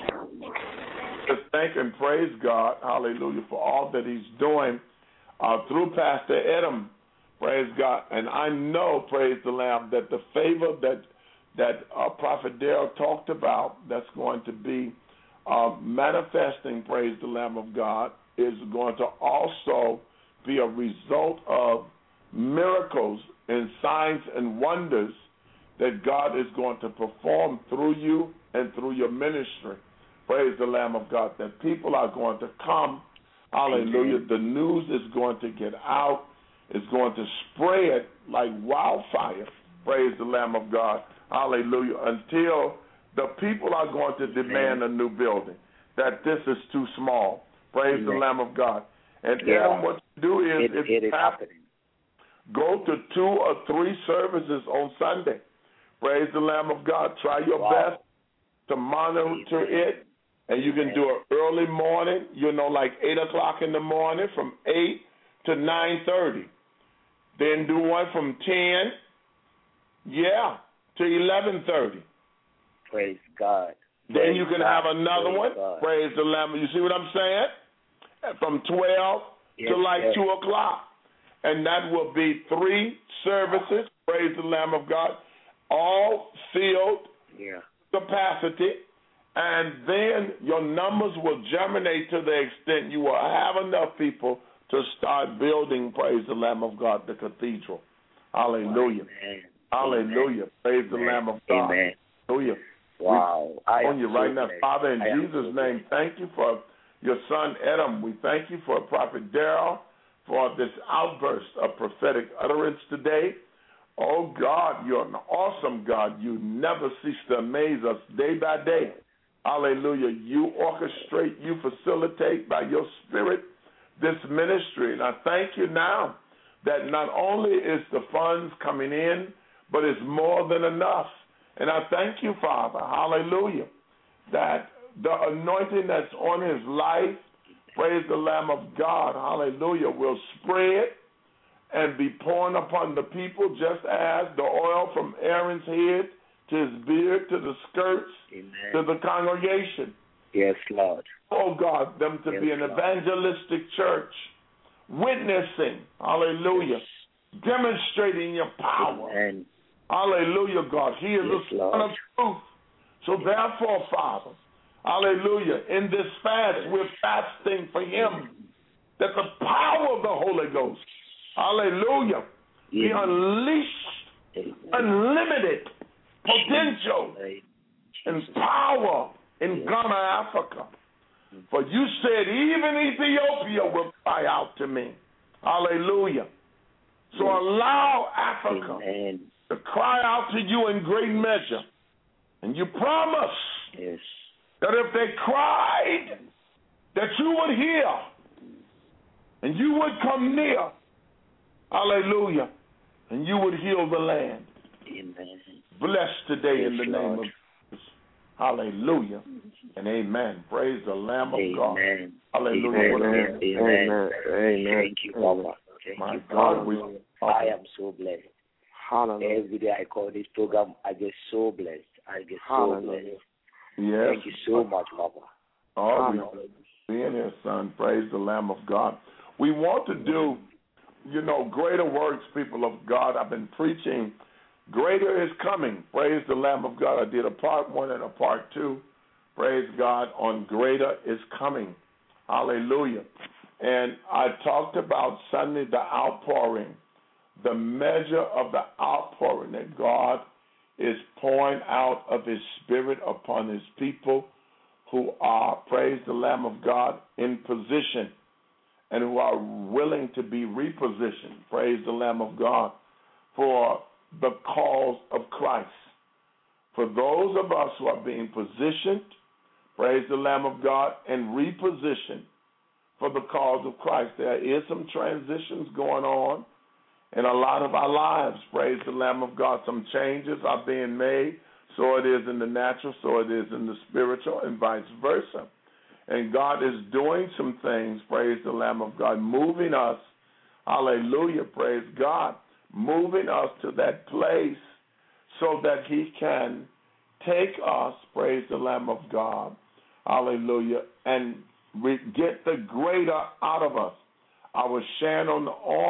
Just thank and praise God, hallelujah, for all that he's doing uh, through Pastor Edom. Praise God. And I know, praise the Lamb, that the favor that that uh, Prophet Dale talked about that's going to be uh, manifesting, praise the Lamb of God, is going to also be a result of miracles and signs and wonders that God is going to perform through you and through your ministry. Praise the Lamb of God, that people are going to come. Hallelujah. The news is going to get out. It's going to spread like wildfire. Praise the Lamb of God. Hallelujah. Until the people are going to demand a new building, that this is too small. Praise Amen. The Lamb of God. And yeah. then what you do is, it, if it you is have, happening. go to two or three services on Sunday. Praise the Lamb of God. Try your wow. best to monitor it. And you can do it early morning, you know, like eight o'clock in the morning, from eight to nine thirty. Then do one from ten, yeah, to eleven thirty. Praise God. Then Praise you can God. have another Praise one. God. Praise the Lamb. You see what I'm saying? From twelve yes, to like yes. two o'clock. And that will be three services, praise the Lamb of God, all filled yeah. capacity. And then your numbers will germinate to the extent you will have enough people to start building, praise the Lamb of God, the cathedral. Hallelujah. Amen. Hallelujah. Amen. Praise Amen. the Lamb of God. Amen. Hallelujah. Wow. I on you so right now, blessed. Father, in I Jesus' so name, thank you for your son, Adam. We thank you for Prophet Darrell for this outburst of prophetic utterance today. Oh, God, you're an awesome God. You never cease to amaze us day by day. Hallelujah. You orchestrate, you facilitate by your spirit this ministry. And I thank you now that not only is the funds coming in, but it's more than enough. And I thank you, Father, hallelujah, that the anointing that's on his life, praise the Lamb of God, hallelujah, will spread and be poured upon the people just as the oil from Aaron's head to his beard, to the skirts, Amen. to the congregation. Yes, Lord. Oh, God, them to yes, be an Lord. evangelistic church, witnessing, hallelujah, yes. demonstrating your power. Amen. Hallelujah, God. He is yes, the Son of truth. So therefore, Father, hallelujah, in this fast, we're fasting for him, that the power of the Holy Ghost, hallelujah, be unleashed, unlimited potential and power in Ghana, Africa. For you said, even Ethiopia will cry out to me. Hallelujah. So allow Africa Amen. to cry out to you in great measure. And you promise yes. that if they cried, that you would hear and you would come near. Hallelujah. And you would heal the land. Amen. Bless today yes, in the Lord. name of Jesus. Hallelujah. And amen. Praise the Lamb of amen. God. Hallelujah. Amen. Amen. Amen. Amen. Thank you, Papa. Thank My you, God, Papa. we, I am so blessed. Hallelujah. Every day I call this program, I get so blessed. I get Hallelujah. so blessed. yes. Thank you so much, Papa. Oh, we being here, son. Praise the Lamb of God. We want to do, you know, greater works, people of God. I've been preaching, greater is coming. Praise the Lamb of God. I did a part one and a part two. Praise God on greater is coming. Hallelujah. And I talked about Sunday the outpouring, the measure of the outpouring that God is pouring out of his spirit upon his people who are, praise the Lamb of God, in position and who are willing to be repositioned, praise the Lamb of God, for the cause of Christ. For those of us who are being positioned, praise the Lamb of God, and repositioned for the cause of Christ. There is some transitions going on in a lot of our lives, praise the Lamb of God. Some changes are being made, so it is in the natural, so it is in the spiritual, and vice versa. And God is doing some things, praise the Lamb of God, moving us, hallelujah, praise God, moving us to that place so that he can take us, praise the Lamb of God, hallelujah, and we get the greater out of us. I was sharing on the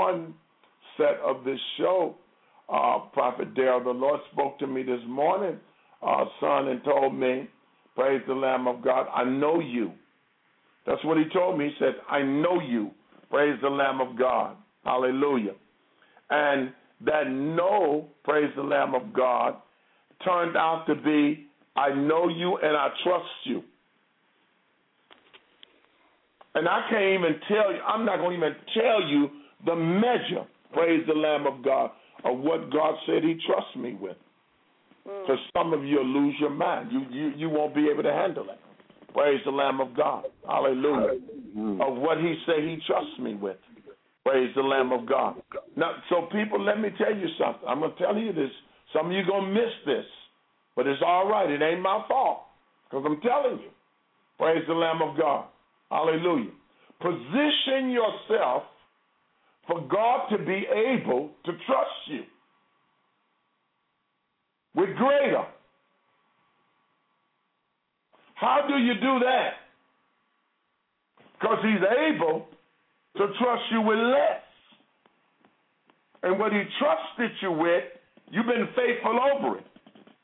onset of this show, uh, Prophet Darrell, the Lord spoke to me this morning, uh, son, and told me, praise the Lamb of God, I know you. That's what he told me. He said, I know you. Praise the Lamb of God. Hallelujah. And that know, praise the Lamb of God, turned out to be, I know you and I trust you. And I can't even tell you, I'm not going to even tell you the measure, praise the Lamb of God, of what God said he trusts me with. Because mm. some of you will lose your mind. You, you, you won't be able to handle it. Praise the Lamb of God. Hallelujah. Mm. Of what he said he trusts me with. Praise the Lamb of God. Now, so people, let me tell you something. I'm going to tell you this. Some of you are going to miss this. But it's all right. It ain't my fault. Because I'm telling you. Praise the Lamb of God. Hallelujah. Position yourself for God to be able to trust you with greater. How do you do that? Because he's able to trust you with less. And what he trusted you with, you've been faithful over it.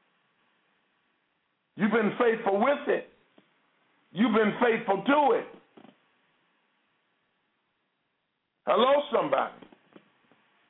You've been faithful with it. You've been faithful to it. Hello, somebody.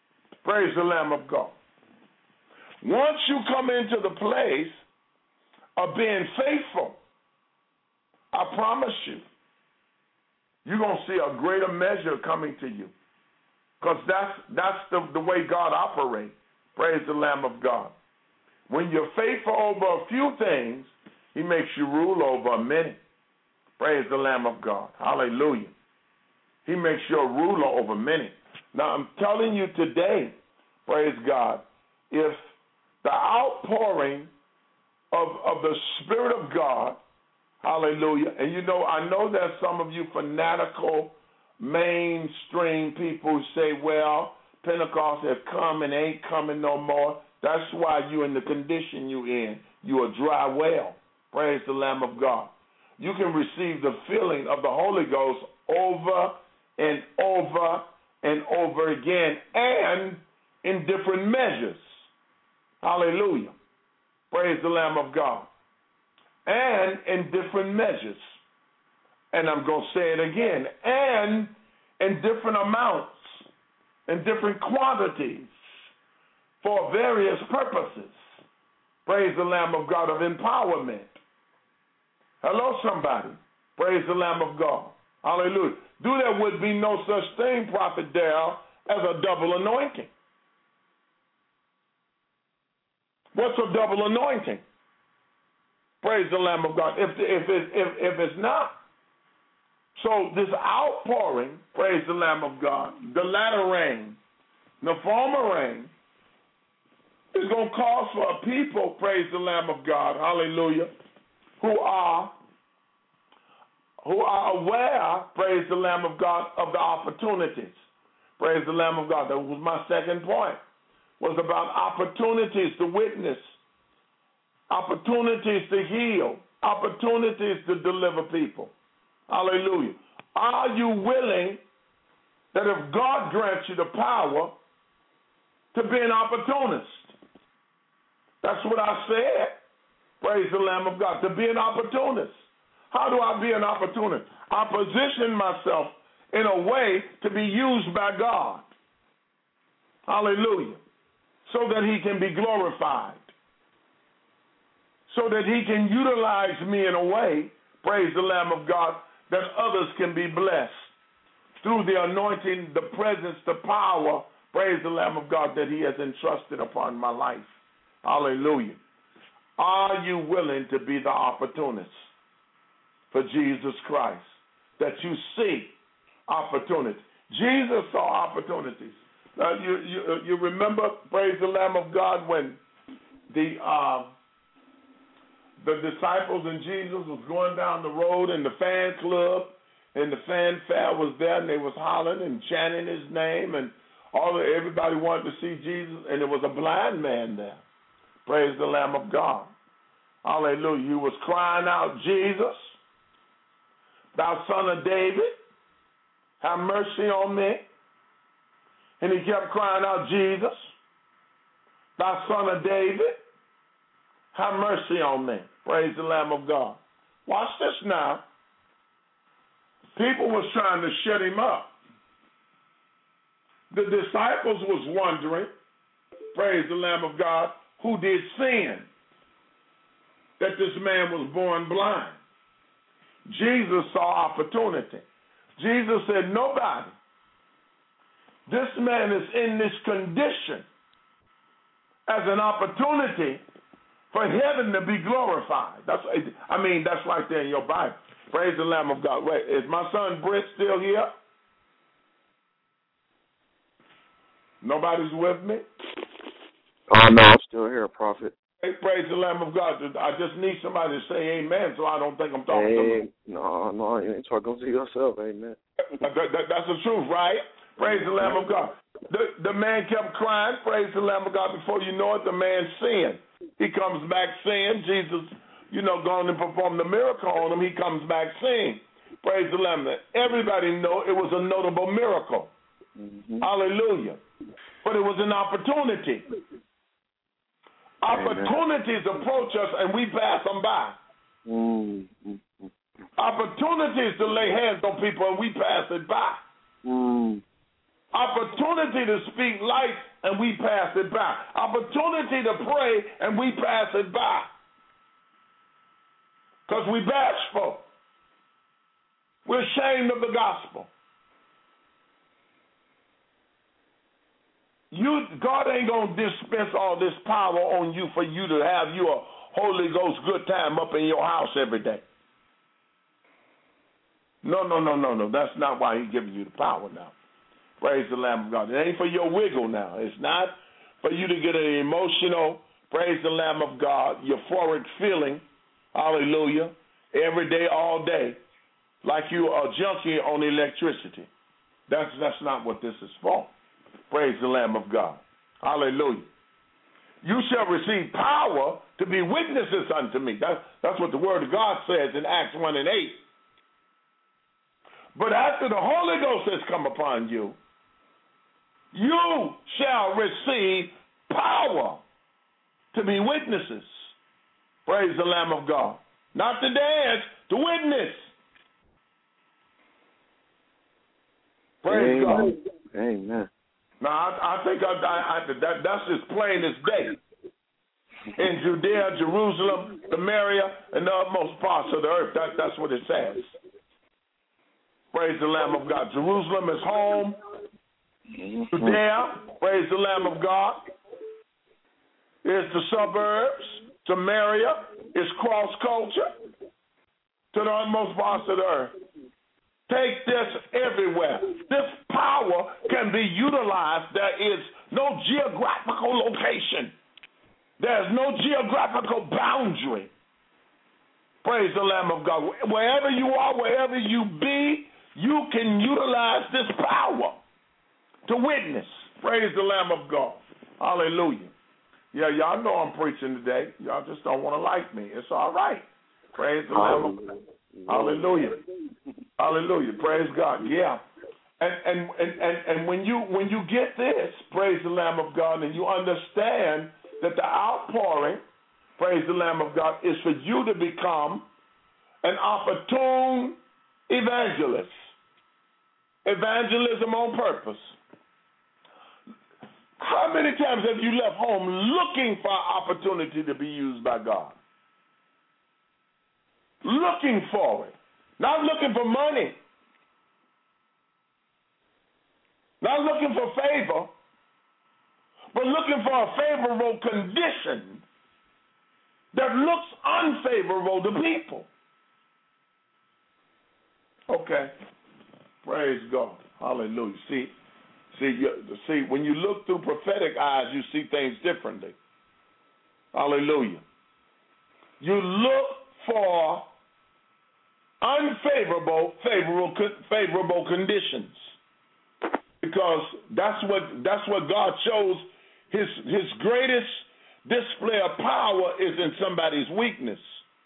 Praise the Lamb of God. Once you come into the place of being faithful, I promise you, you're going to see a greater measure coming to you. Because that's, that's the, the way God operates. Praise the Lamb of God. When you're faithful over a few things, he makes you rule over many. Praise the Lamb of God. Hallelujah. He makes you a ruler over many. Now, I'm telling you today, praise God, if the outpouring of, of the Spirit of God, hallelujah, and you know, I know there's some of you fanatical, mainstream people who say, well, Pentecost has come and ain't coming no more. That's why you're in the condition you're in. You're a dry well. Praise the Lamb of God. You can receive the filling of the Holy Ghost over and over and over again and in different measures. Hallelujah. Praise the Lamb of God. And in different measures. And I'm going to say it again. And in different amounts, in different quantities, for various purposes. Praise the Lamb of God, of empowerment. Hello, somebody. Praise the Lamb of God. Hallelujah. Do there would be no such thing, Prophet Darrell, as a double anointing. What's a double anointing? Praise the Lamb of God. If, if, it, if, if it's not. So this outpouring, praise the Lamb of God, the latter rain, the former rain, is going to cause for a people, praise the Lamb of God, hallelujah, who are who are aware, praise the Lamb of God, of the opportunities. Praise the Lamb of God. That was my second point, was about opportunities to witness, opportunities to heal, opportunities to deliver people. Hallelujah. Are you willing that if God grants you the power to be an opportunist? That's what I said. Praise the Lamb of God. To be an opportunist. How do I be an opportunist? I position myself in a way to be used by God. Hallelujah. So that he can be glorified. So that he can utilize me in a way, praise the Lamb of God, that others can be blessed through the anointing, the presence, the power, praise the Lamb of God, that he has entrusted upon my life. Hallelujah. Are you willing to be the opportunist for Jesus Christ? That you see opportunity. Jesus saw opportunities. Now, you, you, you remember, praise the Lamb of God, when the uh, the disciples and Jesus was going down the road in the fan club, and the fanfare was there, and they was hollering and chanting his name, and all of, everybody wanted to see Jesus, and there was a blind man there. Praise the Lamb of God. Hallelujah. He was crying out, Jesus, thou son of David, have mercy on me. And he kept crying out, Jesus, thou son of David, have mercy on me. Praise the Lamb of God. Watch this now. People was trying to shut him up. The disciples was wondering, praise the Lamb of God, who did sin that this man was born blind. Jesus saw opportunity. Jesus said, nobody. This man is in this condition as an opportunity for heaven to be glorified. That's, I mean, that's right there in your Bible. Praise the Lamb of God. Wait, is my son Britt still here? Nobody's with me? Oh, no, I'm still here, Prophet. Hey, praise the Lamb of God. I just need somebody to say amen so I don't think I'm talking hey, to me. No, no, you ain't talking to yourself, amen. that, that, that's the truth, right? Praise the Lamb of God. The, the man kept crying, praise the Lamb of God. Before you know it, the man sinned. He comes back saying, Jesus, you know, going to perform the miracle on him. He comes back saying, praise the Lamb. Everybody know it was a notable miracle. Mm-hmm. Hallelujah. But it was an opportunity. Amen. Opportunities approach us and we pass them by. Mm-hmm. Opportunities to lay hands on people and we pass it by. Mm. Opportunity to speak life and we pass it by. Opportunity to pray and we pass it by. because we bashful. We're ashamed of the gospel. You, God ain't going to dispense all this power on you for you to have you a Holy Ghost good time up in your house every day. No, no, no, no, no. That's not why he's giving you the power now. Praise the Lamb of God. It ain't for your wiggle now. It's not for you to get an emotional, praise the Lamb of God, euphoric feeling, hallelujah, every day, all day, like you are a junkie on electricity. That's, that's not what this is for. Praise the Lamb of God. Hallelujah. You shall receive power to be witnesses unto me. That's, that's what the word of God says in Acts one and eight. But after the Holy Ghost has come upon you, you shall receive power to be witnesses. Praise the Lamb of God. Not to dance, to witness. Praise Amen. God. Amen. Now, I, I think I, I, I, that, that's as plain as day. In Judea, Jerusalem, Samaria, and the utmost parts of the earth. That, that's what it says. Praise the Lamb of God. Jerusalem is home. Judea, praise the Lamb of God, is the suburbs. Samaria is cross-culture to the utmost parts of the earth. Take this everywhere. This power can be utilized. There is no geographical location. There's no geographical boundary. Praise the Lamb of God. Wherever you are, wherever you be, you can utilize this power to witness. Praise the Lamb of God. Hallelujah. Yeah, y'all know I'm preaching today. Y'all just don't want to like me. It's all right. Praise the Lamb of God. Hallelujah. Hallelujah. Praise God. Yeah. And, and and and and when you when you get this, praise the Lamb of God, and you understand that the outpouring, praise the Lamb of God, is for you to become an opportune evangelist. Evangelism on purpose. How many times have you left home looking for an opportunity to be used by God? Looking for it. Not looking for money. Not looking for favor, but looking for a favorable condition that looks unfavorable to people. Okay. Praise God. Hallelujah. See, see, you, see, when you look through prophetic eyes, you see things differently. Hallelujah. You look for unfavorable, favorable, favorable conditions, because that's what that's what God shows. His His greatest display of power is in somebody's weakness.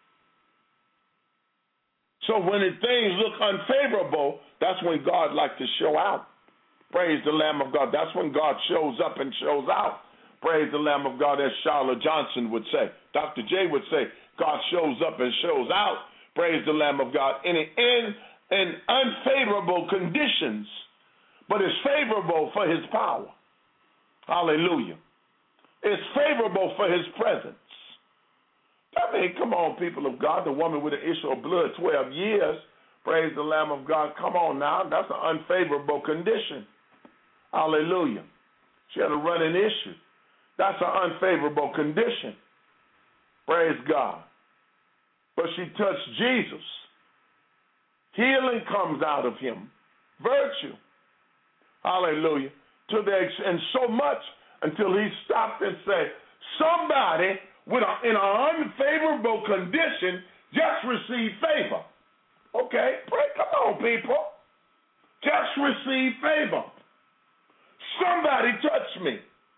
So when the things look unfavorable, that's when God likes to show out. Praise the Lamb of God. That's when God shows up and shows out. Praise the Lamb of God, as Charlotte Johnson would say. Doctor J would say, God shows up and shows out. Praise the Lamb of God. In, in, in unfavorable conditions, but it's favorable for his power. Hallelujah. It's favorable for his presence. I mean, come on, people of God. The woman with the issue of blood, twelve years. Praise the Lamb of God. Come on now. That's an unfavorable condition. Hallelujah. She had a running issue. That's an unfavorable condition. Praise God. But she touched Jesus. Healing comes out of him. Virtue. Hallelujah. To the ex- and so much until he stopped and said, somebody with a, in an unfavorable condition just received favor. Okay, pray, come on, people. Just receive favor. Somebody touched me.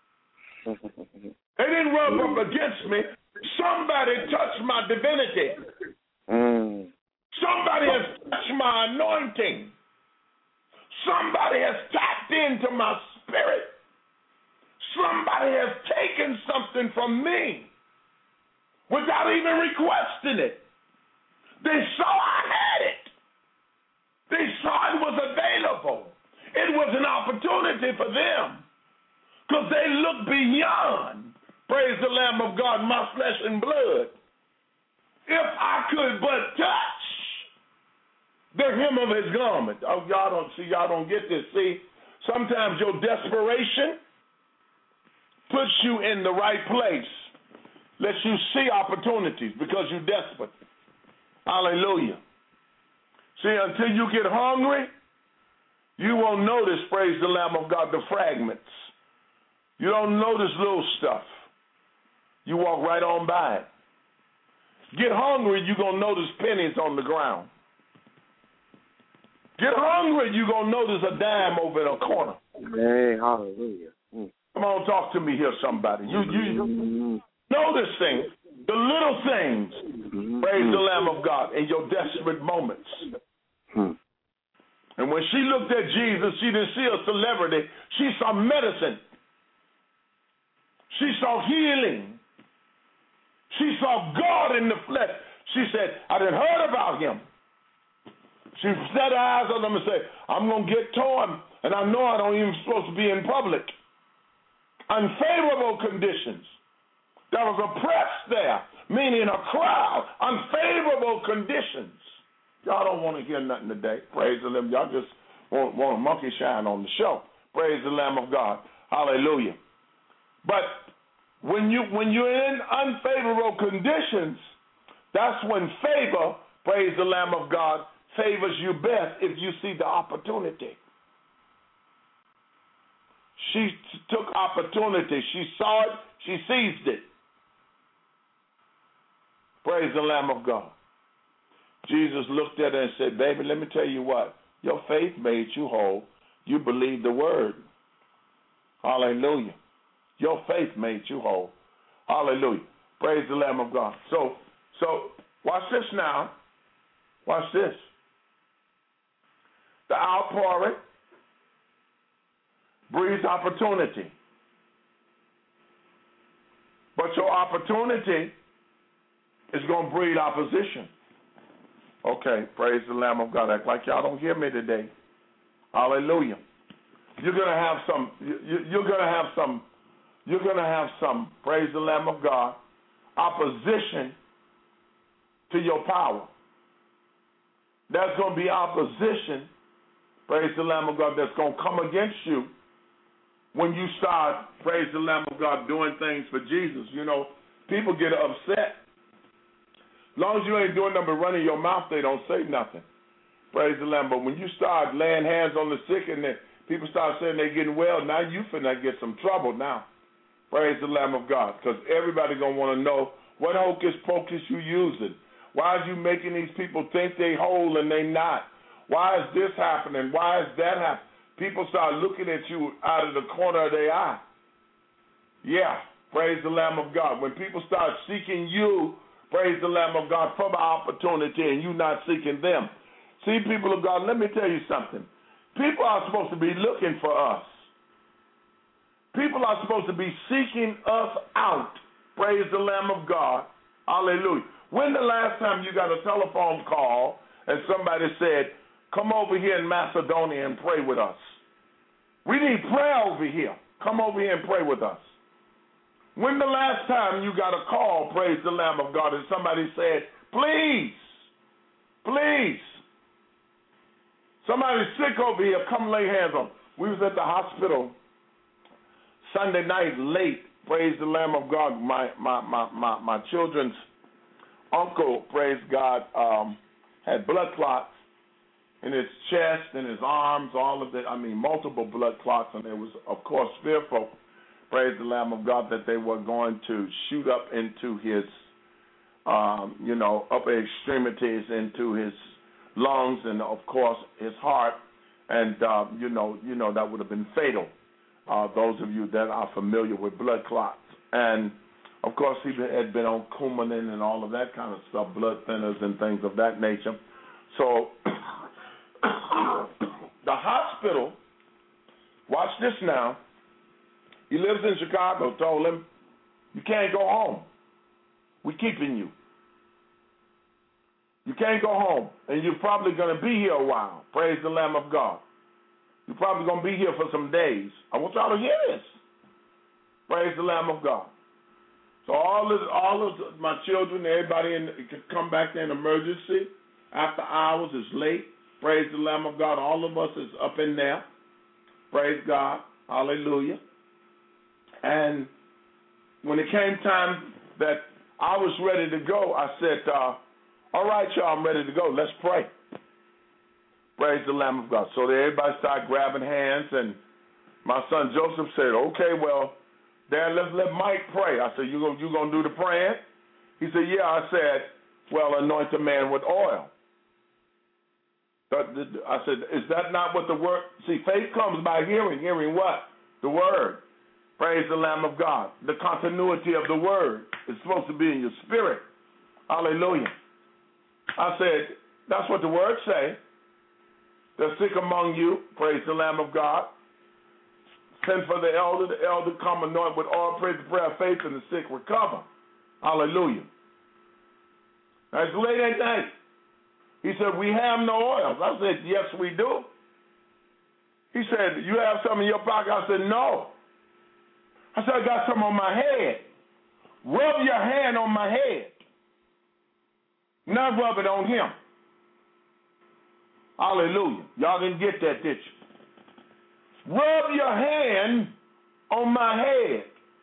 They didn't rub up against me. Somebody touched my divinity. Mm. Somebody has touched my anointing. Somebody has tapped into my spirit. Somebody has taken something from me without even requesting it. They saw I had it. They saw it was available. It was an opportunity for them because they looked beyond, praise the Lamb of God, my flesh and blood. if I could but touch the hem of his garment. Oh, y'all don't see, y'all don't get this. See, sometimes your desperation puts you in the right place, lets you see opportunities because you're desperate. Hallelujah. See, until you get hungry, you won't notice, praise the Lamb of God, the fragments. You don't notice little stuff. You walk right on by it. Get hungry, you're going to notice pennies on the ground. Get hungry, you're going to notice a dime over in a corner. Hey, hallelujah. Mm. Come on, talk to me here, somebody. You, you mm-hmm. notice things, the little things, mm-hmm. praise the Lamb of God, in your desperate moments. Mm-hmm. And when she looked at Jesus, she didn't see a celebrity. She saw medicine. She saw healing. She saw God in the flesh. She said, I didn't heard about him. She set her eyes on him and said, I'm going to get to him, and I know I don't even supposed to be in public. Unfavorable conditions. There was a press there, meaning a crowd. Unfavorable conditions. Y'all don't want to hear nothing today. Praise the Lamb. Y'all just want, want a monkey shine on the show. Praise the Lamb of God. Hallelujah. But when, you, when you're in unfavorable conditions, that's when favor, praise the Lamb of God, favors you best if you see the opportunity. She took opportunity. She saw it. She seized it. Praise the Lamb of God. Jesus looked at her and said, baby, let me tell you what. Your faith made you whole. You believed the word. Hallelujah. Your faith made you whole. Hallelujah. Praise the Lamb of God. So, so watch this now. Watch this. The outpouring breeds opportunity. But your opportunity is going to breed opposition. Okay, praise the Lamb of God. Act like y'all don't hear me today. Hallelujah. You're going to have some, you, you're going to have some, you're going to have some, praise the Lamb of God, opposition to your power. There's going to be opposition, praise the Lamb of God, that's going to come against you when you start, praise the Lamb of God, doing things for Jesus. You know, people get upset. As long as you ain't doing nothing but running your mouth, they don't say nothing. Praise the Lamb. But when you start laying hands on the sick and the people start saying they're getting well, now you finna get some trouble now. Praise the Lamb of God. Because everybody going to want to know what hocus pocus you using. Why are you making these people think they whole and they not? Why is this happening? Why is that happening? People start looking at you out of the corner of their eye. Yeah, praise the Lamb of God. When people start seeking you, praise the Lamb of God, for the opportunity and you not seeking them. See, people of God, let me tell you something. People are supposed to be looking for us. People are supposed to be seeking us out. Praise the Lamb of God. Hallelujah. When the last time you got a telephone call and somebody said, come over here in Macedonia and pray with us? We need prayer over here. Come over here and pray with us. When the last time you got a call, praise the Lamb of God, and somebody said, please, please, somebody's sick over here, come lay hands on. We was at the hospital Sunday night late, praise the Lamb of God. My my my my, my children's uncle, praise God, um, had blood clots in his chest, in his arms, all of it. I mean, multiple blood clots, and it was, of course, fearful, praise the Lamb of God, that they were going to shoot up into his, um, you know, upper extremities, into his lungs, and, of course, his heart. And, uh, you know, you know, that would have been fatal, uh, those of you that are familiar with blood clots. And, of course, he had been on Coumadin and all of that kind of stuff, blood thinners and things of that nature. So the hospital, watch this now, he lives in Chicago, told him, you can't go home. We're keeping you. You can't go home, and you're probably going to be here a while. Praise the Lamb of God. You're probably going to be here for some days. I want y'all to hear this. Praise the Lamb of God. So all of all of my children, everybody in, can come back there in emergency. After hours, it's late. Praise the Lamb of God. All of us is up in there. Praise God. Hallelujah. And when it came time that I was ready to go, I said, uh, all right, y'all, I'm ready to go. Let's pray. Praise the Lamb of God. So everybody started grabbing hands, and my son Joseph said, okay, well, Dad, let's let Mike pray. I said, you gonna, you gonna do the praying? He said, yeah. I said, well, anoint the man with oil. I said, is that not what the word? See, faith comes by hearing. Hearing what? The word. Praise the Lamb of God. The continuity of the word is supposed to be in your spirit. Hallelujah. I said, that's what the word say. The sick among you, praise the Lamb of God. Send for the elder, the elder come anoint with oil, praise the prayer of faith, and the sick recover. Hallelujah. Now, it's late at night. He said, we have no oil. I said, yes, we do. He said, you have some in your pocket? I said, no. I said, I got some on my head. Rub your hand on my head. Not rub it on him. Hallelujah. Y'all didn't get that, did you? Rub your hand on my head.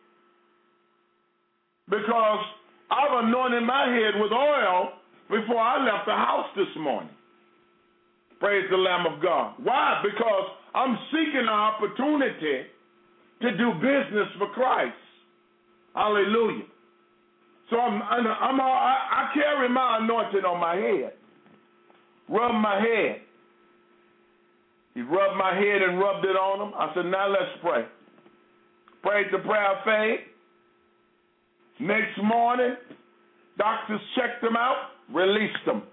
Because I've anointed my head with oil before I left the house this morning. Praise the Lamb of God. Why? Because I'm seeking an opportunity to do business for Christ. Hallelujah. So I'm, I'm, I'm I, I carry my anointing on my head. Rub my head. He rubbed my head and rubbed it on him. I said, now let's pray. Prayed the prayer of faith. Next morning, doctors checked him out, released him.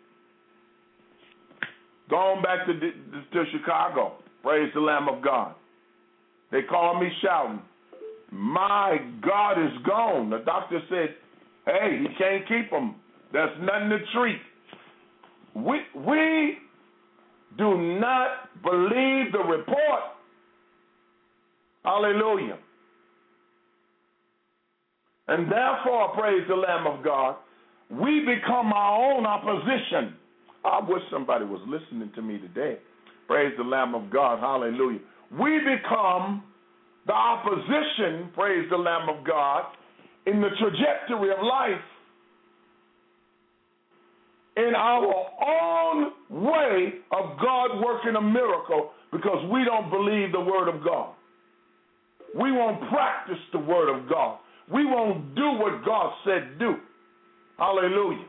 Going back to, to Chicago. Praise the Lamb of God. They called me shouting, my God is gone. The doctor said, hey, he can't keep him. There's nothing to treat. We, we do not believe the report. Hallelujah. And therefore, praise the Lamb of God, we become our own opposition. I wish somebody was listening to me today. Praise the Lamb of God. Hallelujah. We become the opposition, praise the Lamb of God, in the trajectory of life, in our own way of God working a miracle, because we don't believe the word of God. We won't practice the word of God. We won't do what God said do. Hallelujah.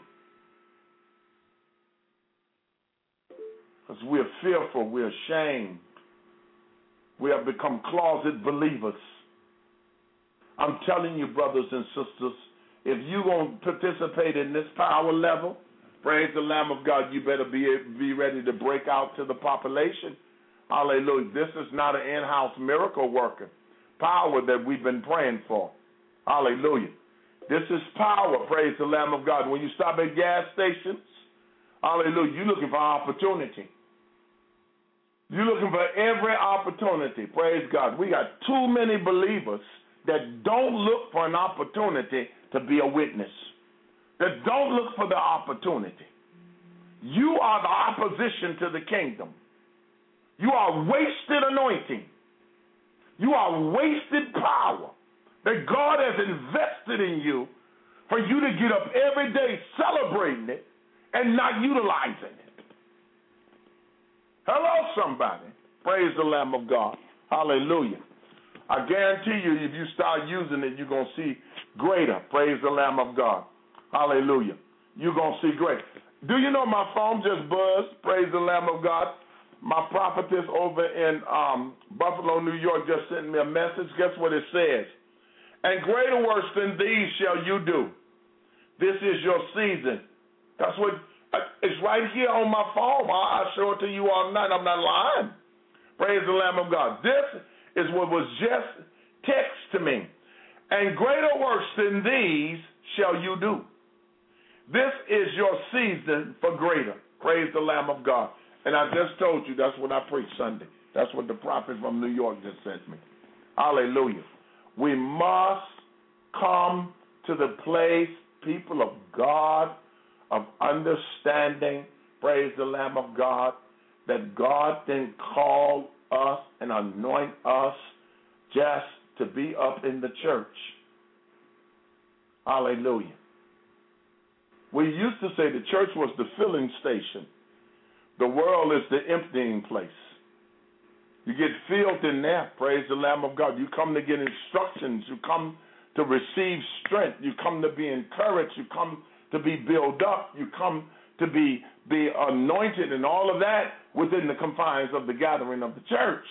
Because we're fearful, we're ashamed. We have become closet believers. I'm telling you, brothers and sisters, if you're going to participate in this power level, praise the Lamb of God, you better be, be ready to break out to the population. Hallelujah. This is not an in-house miracle worker power that we've been praying for. Hallelujah. This is power, praise the Lamb of God. When you stop at gas stations, hallelujah, you're looking for opportunity. You're looking for every opportunity. Praise God. We got too many believers that don't look for an opportunity to be a witness, that don't look for the opportunity. You are the opposition to the kingdom. You are wasted anointing. You are wasted power that God has invested in you for you to get up every day celebrating it and not utilizing it. Hello, somebody. Praise the Lamb of God. Hallelujah. I guarantee you, if you start using it, you're going to see greater. Praise the Lamb of God. Hallelujah. You're going to see great. Do you know my phone just buzzed? Praise the Lamb of God. My prophetess over in um, Buffalo, New York just sent me a message. Guess what it says? And greater works than these shall you do. This is your season. That's what, it's right here on my phone. I'll show it to you all night. I'm not lying. Praise the Lamb of God. This is what was just text to me. And greater works than these shall you do. This is your season for greater. Praise the Lamb of God. And I just told you that's what I preached Sunday. That's what the prophet from New York just sent me. Hallelujah. We must come to the place, people of God, of understanding, praise the Lamb of God, that God didn't call us and anoint us just to be up in the church. Hallelujah. We used to say the church was the filling station. The world is the emptying place. You get filled in there, praise the Lamb of God. You come to get instructions. You come to receive strength. You come to be encouraged. You come to be built up. You come to be, be anointed and all of that within the confines of the gathering of the church.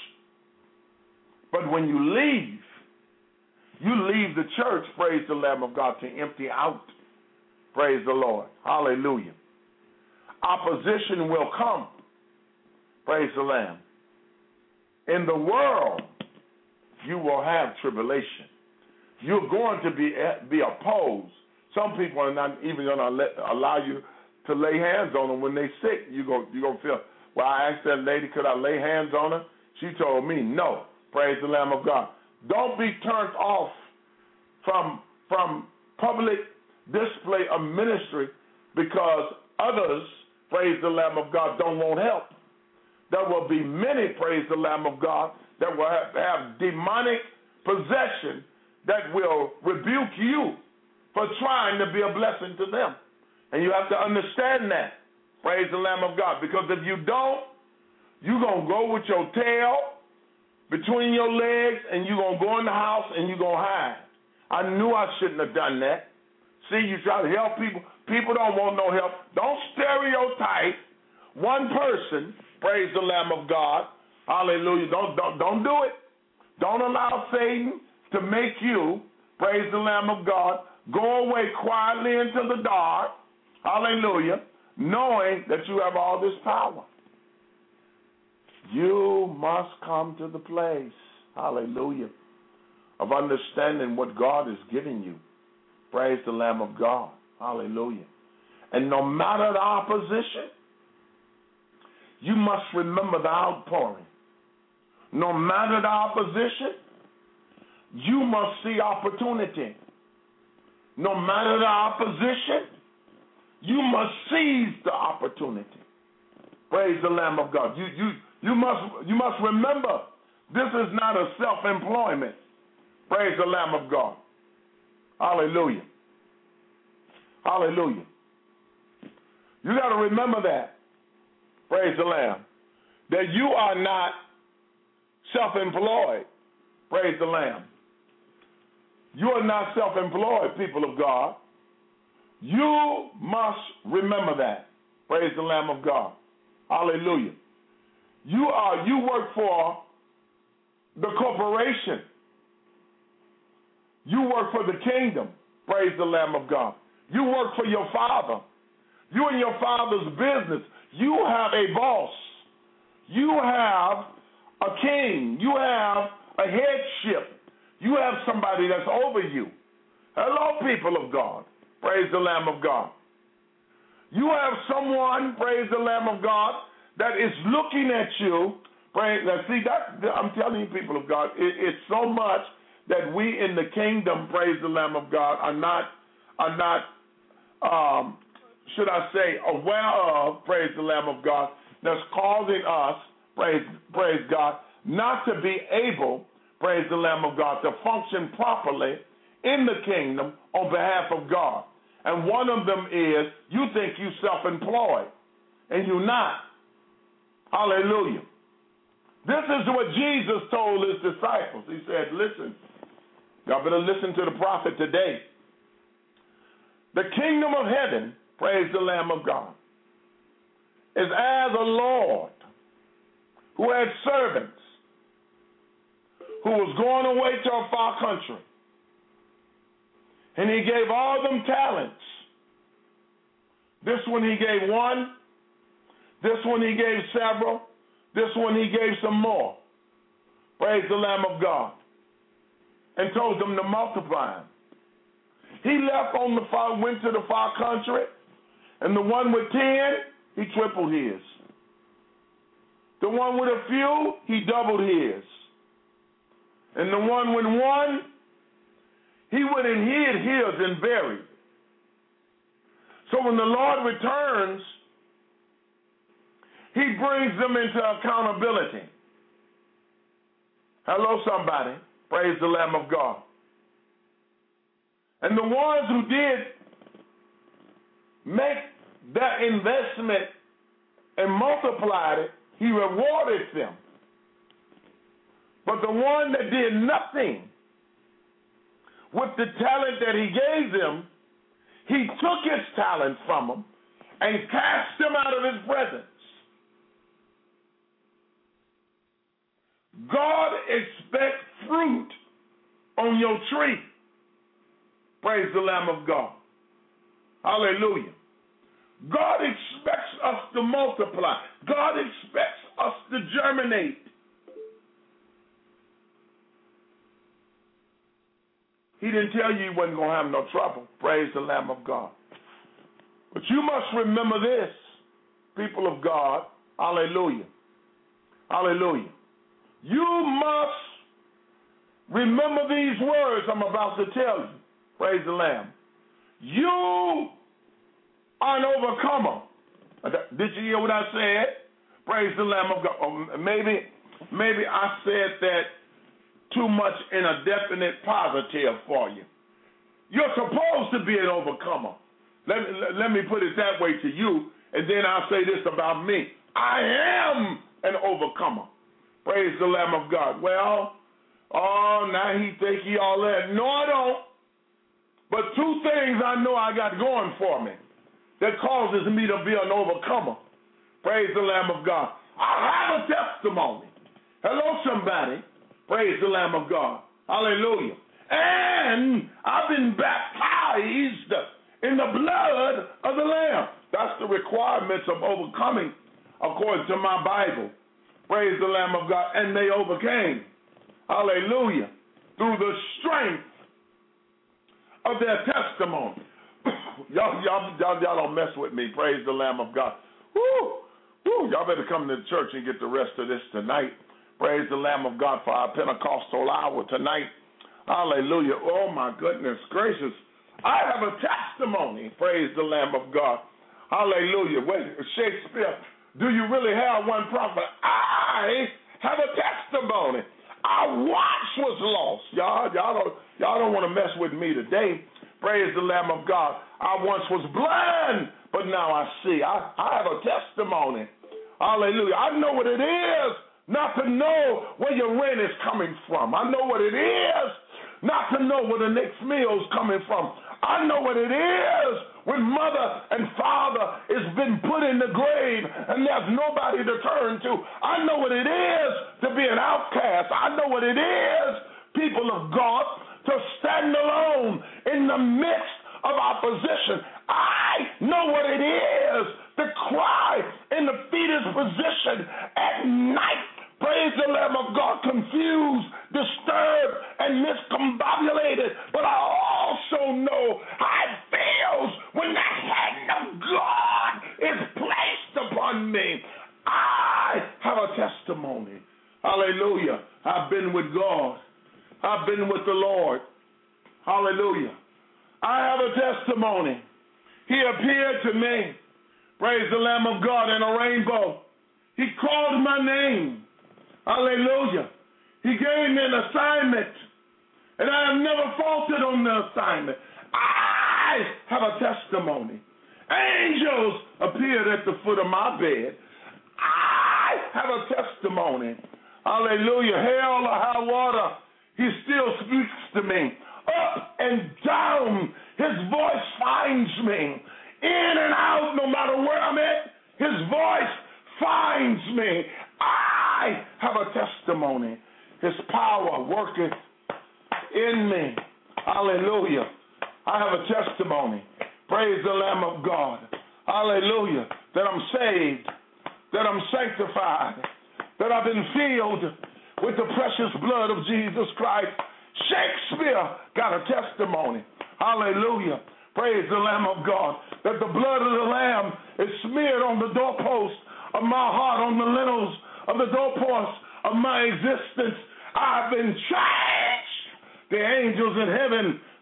But when you leave, you leave the church, praise the Lamb of God, to empty out. Praise the Lord. Hallelujah. Opposition will come. Praise the Lamb. In the world, you will have tribulation. You're going to be be opposed. Some people are not even going to allow you to lay hands on them when they're sick. You're going you're going to feel, well, I asked that lady, could I lay hands on her? She told me no. Praise the Lamb of God. Don't be turned off from, from public display of ministry because others, praise the Lamb of God, don't want help. There will be many, praise the Lamb of God, that will have, have demonic possession that will rebuke you for trying to be a blessing to them. And you have to understand that, praise the Lamb of God, because if you don't, you're going to go with your tail between your legs and you're going to go in the house and you're going to hide. I knew I shouldn't have done that. See, you try to help people. People don't want no help. Don't stereotype one person, praise the Lamb of God. Hallelujah. Don't, don't, don't do it. Don't allow Satan to make you, praise the Lamb of God, go away quietly into the dark. Hallelujah. Knowing that you have all this power. You must come to the place, hallelujah, of understanding what God is giving you. Praise the Lamb of God. Hallelujah. And no matter the opposition, you must remember the outpouring. No matter the opposition, you must see opportunity. No matter the opposition, you must seize the opportunity. Praise the Lamb of God. You, you, you, must, you must remember, this is not a self-employment. Praise the Lamb of God. Hallelujah. Hallelujah. You got to remember that. Praise the Lamb. That you are not self-employed. Praise the Lamb. You are not self-employed, people of God. You must remember that. Praise the Lamb of God. Hallelujah. You are, you work for the corporation. You work for the kingdom. Praise the Lamb of God. You work for your father. You in your father's business. You have a boss. You have a king. You have a headship. You have somebody that's over you. Hello, people of God. Praise the Lamb of God. You have someone, praise the Lamb of God, that is looking at you. Praise, now see, that, I'm telling you, people of God, it, it's so much that we in the kingdom, praise the Lamb of God, are not, are not, um, should I say, aware of, praise the Lamb of God, that's causing us, praise, praise God, not to be able, praise the Lamb of God, to function properly in the kingdom on behalf of God. And one of them is you think you're self-employed, and you're not. Hallelujah. This is what Jesus told his disciples. He said, listen, y'all better listen to the prophet today. The kingdom of heaven, praise the Lamb of God, is as a Lord who had servants who was going away to a far country. And he gave all them talents. This one he gave one. This one he gave several. This one he gave some more. Praise the Lamb of God. And told them to multiply. He left on the far, went to the far country. And the one with ten, he tripled his. The one with a few, he doubled his. And the one with one, he went and hid his and buried. So when the Lord returns, he brings them into accountability. Hello, somebody. Praise the Lamb of God. And the ones who did make that investment and multiplied it, he rewarded them. But the one that did nothing with the talent that he gave them, he took his talent from them and cast him out of his presence. God expects fruit on your tree. Praise the Lamb of God. Hallelujah. God expects us to multiply. God expects us to germinate. He didn't tell you you wasn't going to have no trouble. Praise the Lamb of God. But you must remember this, people of God. Hallelujah. Hallelujah. You must remember these words I'm about to tell you. Praise the Lamb. You are an overcomer. Did you hear what I said? Praise the Lamb of God. Or maybe, maybe I said that too much in a definite positive for you. You're supposed to be an overcomer. Let, let, let me put it that way to you, and then I'll say this about me. I am an overcomer. Praise the Lamb of God. Well, oh, now he think he all that. No, I don't. But two things I know I got going for me that causes me to be an overcomer. Praise the Lamb of God. I have a testimony. Hello, somebody. Praise the Lamb of God. Hallelujah. And I've been baptized in the blood of the Lamb. That's the requirements of overcoming according to my Bible. Praise the Lamb of God. And they overcame. Hallelujah. Through the strength of their testimony. y'all, y'all, y'all, y'all don't mess with me. Praise the Lamb of God. Woo, woo. Y'all better come to the church and get the rest of this tonight. Praise the Lamb of God for our Pentecostal hour tonight. Hallelujah. Oh, my goodness gracious. I have a testimony. Praise the Lamb of God. Hallelujah. Wait, Shakespeare, do you really have one prophet? I have a testimony. Our watch was lost. Y'all, y'all don't, y'all don't want to mess with me today. Praise the Lamb of God. I once was blind, but now I see. I, I have a testimony. Hallelujah. I know what it is not to know where your rent is coming from. I know what it is not to know where the next meal is coming from. I know what it is when mother and father has been put in the grave and there's nobody to turn to. I know what it is to be an outcast. I know what it is, people of God, to stand alone in the midst of opposition. I know what it is to cry in the fetus position at night. Praise the Lamb of God, confused, disturbed, and miscombobulated. But I also know how it feels when the hand of God is placed upon me. I have a testimony. Hallelujah. I've been with God. I've been with the Lord. Hallelujah. I have a testimony. He appeared to me. Praise the Lamb of God in a rainbow. He called my name. Hallelujah. He gave me an assignment, and I have never faltered on the assignment. I have a testimony. Angels appeared at the foot of my bed. I have a testimony. Hallelujah. Hell or high water, he still speaks to me. Up and down, his voice finds me. In and out, no matter where I'm at, his voice finds me. I have a testimony. His power worketh in me. Hallelujah. I have a testimony. Praise the Lamb of God. Hallelujah. That I'm saved. That I'm sanctified. That I've been filled with the precious blood of Jesus Christ. Shakespeare got a testimony. Hallelujah. Praise the Lamb of God. That the blood of the Lamb is smeared on the doorpost of my heart, on the lintels of the doorpost of my existence. I've been changed. The angels in heaven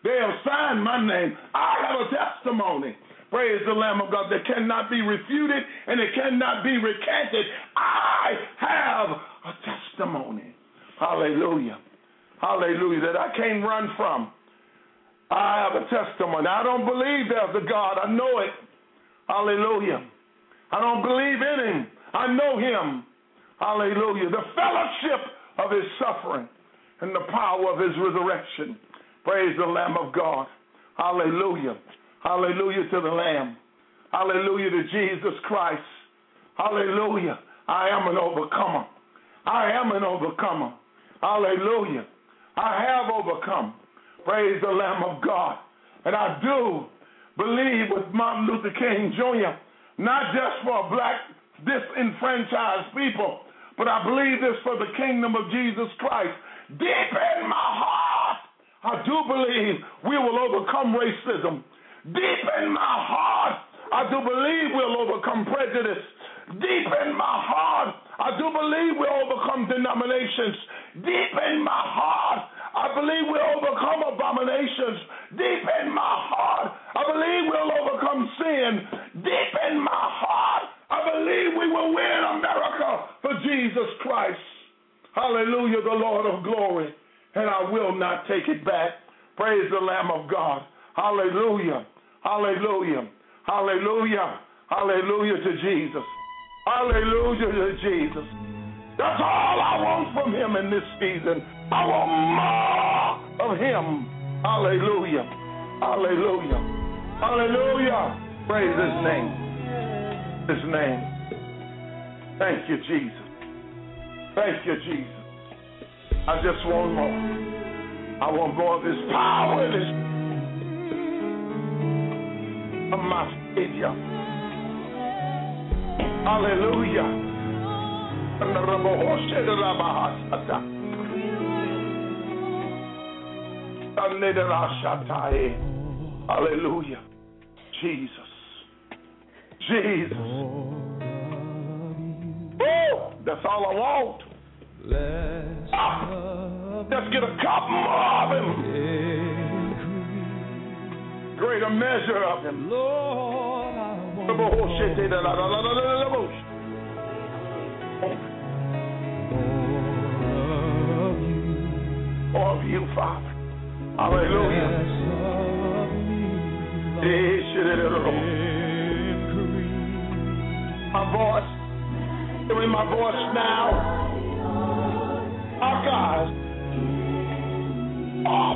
They have signed my name. I have a testimony. Praise the Lamb of God. That cannot be refuted and it cannot be recanted. I have a testimony. Hallelujah. Hallelujah. That I can't run from. I have a testimony. I don't believe there's a God. I know it. Hallelujah. I don't believe in him. I know him. Hallelujah. The fellowship of his suffering and the power of his resurrection. Praise the Lamb of God. Hallelujah. Hallelujah to the Lamb. Hallelujah to Jesus Christ. Hallelujah. I am an overcomer. I am an overcomer. Hallelujah. I have overcome. Praise the Lamb of God. And I do believe with Martin Luther King Junior, not just for black disenfranchised people, but I believe this for the kingdom of Jesus Christ. Deep in my heart, I do believe we will overcome racism. Deep in my heart, I do believe we'll overcome prejudice. Deep in my heart, I do believe we'll overcome denominations. Deep in my heart, I believe we'll overcome abominations. Deep in my heart, I believe we'll overcome sin. Deep in my heart, I believe we will win America for Jesus Christ. Hallelujah, the Lord of glory. And I will not take it back. Praise the Lamb of God. Hallelujah. Hallelujah. Hallelujah. Hallelujah to Jesus. Hallelujah to Jesus. That's all I want from him in this season. I want more of him. Hallelujah. Hallelujah. Hallelujah. Praise his name. His name. Thank you, Jesus. Thank you, Jesus. I just want more. I want more of his power and his of my Savior. Hallelujah. Hallelujah. Jesus. Jesus. Woo! That's all I want. Ah, let's get a cup more of him. Greater measure of him. Lord, I want more of you, Father. Hallelujah. My voice. Hearing my voice now. Our God. Oh.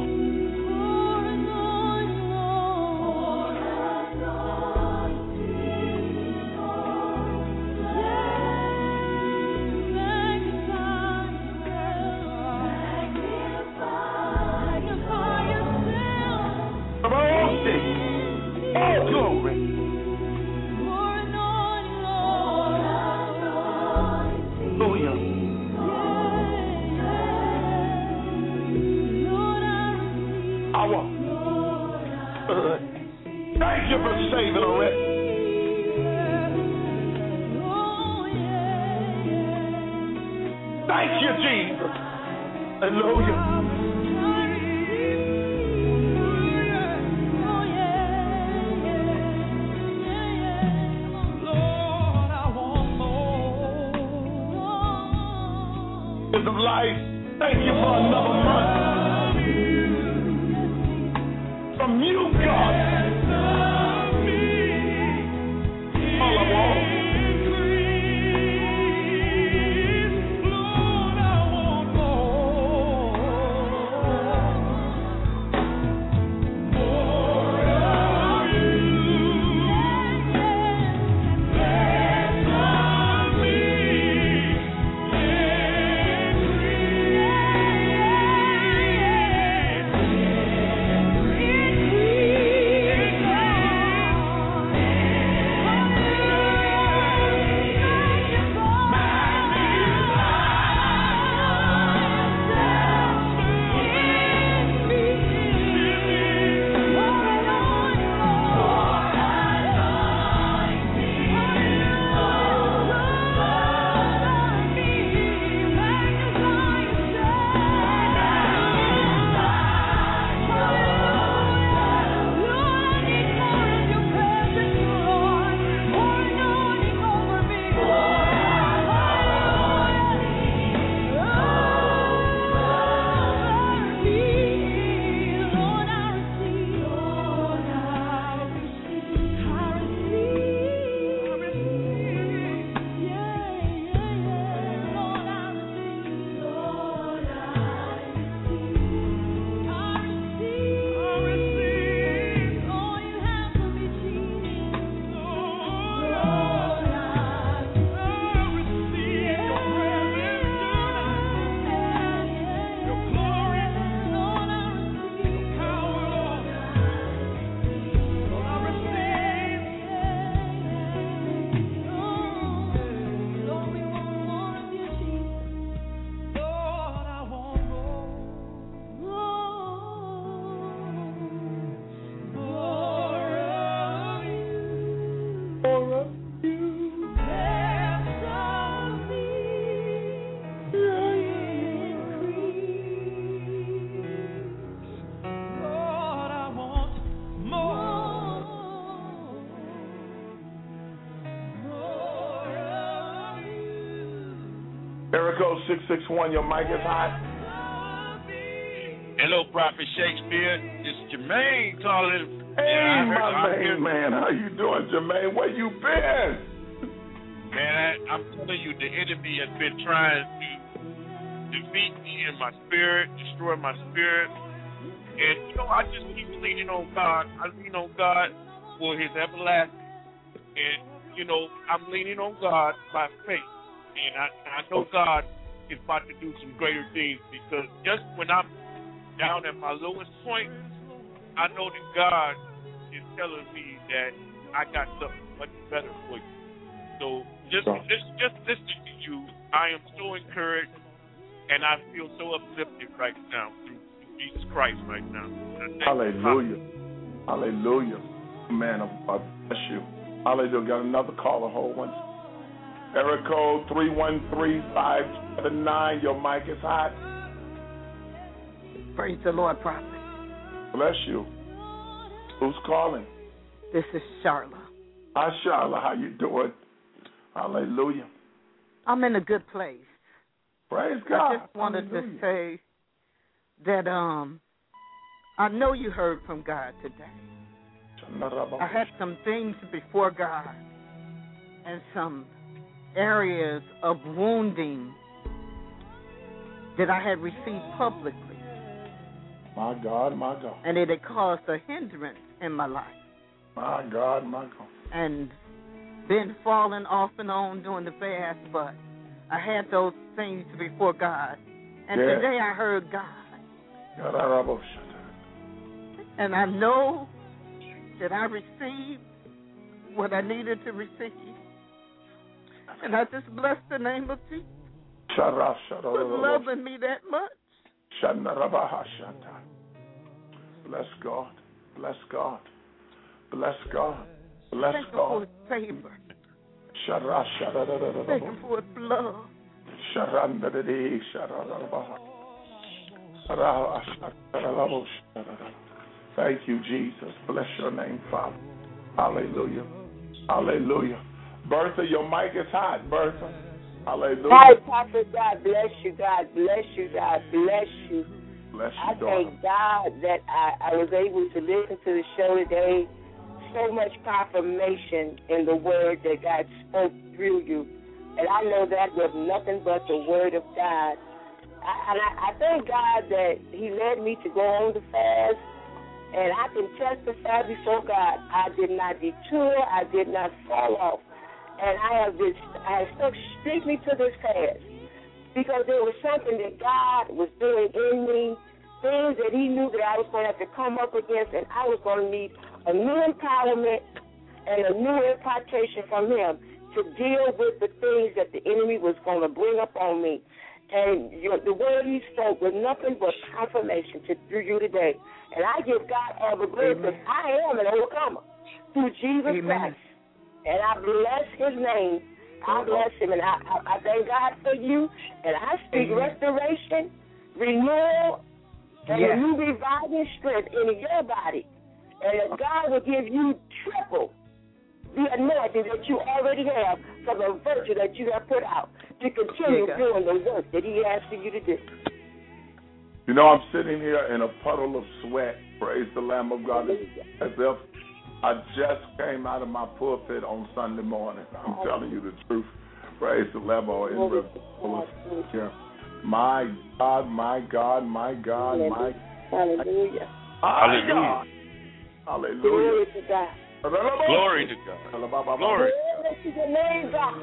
Thank you for saving already. Thank you, Jesus. Hallelujah. Lord, I want more of life. Thank you for another month from you, God. Area code six six one, your mic is hot. Hello, Prophet Shakespeare. It's Jermaine calling. Hey, yeah, my main man. How you doing, Jermaine? Where you been? Man, I, I'm telling you, the enemy has been trying to defeat me in my spirit, destroy my spirit. And, you know, I just keep leaning on God. I lean on God for his everlasting. And, you know, I'm leaning on God by faith. And I, I know God is about to do some greater things, because just when I'm down at my lowest point, I know that God is telling me that I got something much better for you. So just, just, just listening to you, I am so encouraged, and I feel so uplifted right now through Jesus Christ right now. Hallelujah. Hallelujah. Man, I bless you. Hallelujah. Got another caller. Hold one. Area code three one three, five seven nine. Your mic is hot. Praise the Lord, Prophet. Bless you. Who's calling? This is Charla. Hi, Charla. How you doing? Hallelujah. I'm in a good place. Praise God. I just wanted Hallelujah. to say that um, I know you heard from God today. I had some things before God and some areas of wounding that I had received publicly. My God, my God. And it had caused a hindrance in my life. My God, my God. And been falling off and on during the fast, but I had those things before God. And yeah. today I heard God. God. And I know that I received what I needed to receive. And I just bless the name of Jesus for loving me that much. Bless God. Bless God. Bless God. Bless Thank God. you for his favor. Thank you for his love. Thank you, Jesus. Bless your name, Father. Hallelujah. Hallelujah. Bertha, your mic is hot, Bertha. Hallelujah. Hi, Prophet. God bless you. God bless you. God bless you. Bless you, I daughter. thank God that I, I was able to listen to the show today. So much confirmation in the word that God spoke through you. And I know that was nothing but the word of God. I, and I, I thank God that he led me to go on the fast. And I can testify before God, I did not detour, I did not fall off. And I have been, I have stuck strictly to this fast because there was something that God was doing in me, things that he knew that I was going to have to come up against, and I was going to need a new empowerment and a new impartation from him to deal with the things that the enemy was going to bring up on me. And you know, the word he spoke was nothing but confirmation to, through you today. And I give God all the glory because I am an overcomer through Jesus Amen. Christ. And I bless his name. I bless him. And I, I, I thank God for you. And I speak Amen. Restoration, renewal, and yes. a new reviving strength in your body. And that God will give you triple the anointing that you already have for the virtue that you have put out to continue yeah, doing the work that he has for you to do. You know, I'm sitting here in a puddle of sweat. Praise the Lamb of God. As if I just came out of my pulpit on Sunday morning. I'm telling you the truth. Praise the Lamb of God. My God, my God, my God, my Hallelujah. Hallelujah. Hallelujah. Glory to God. Glory to God. Glory to your name, God.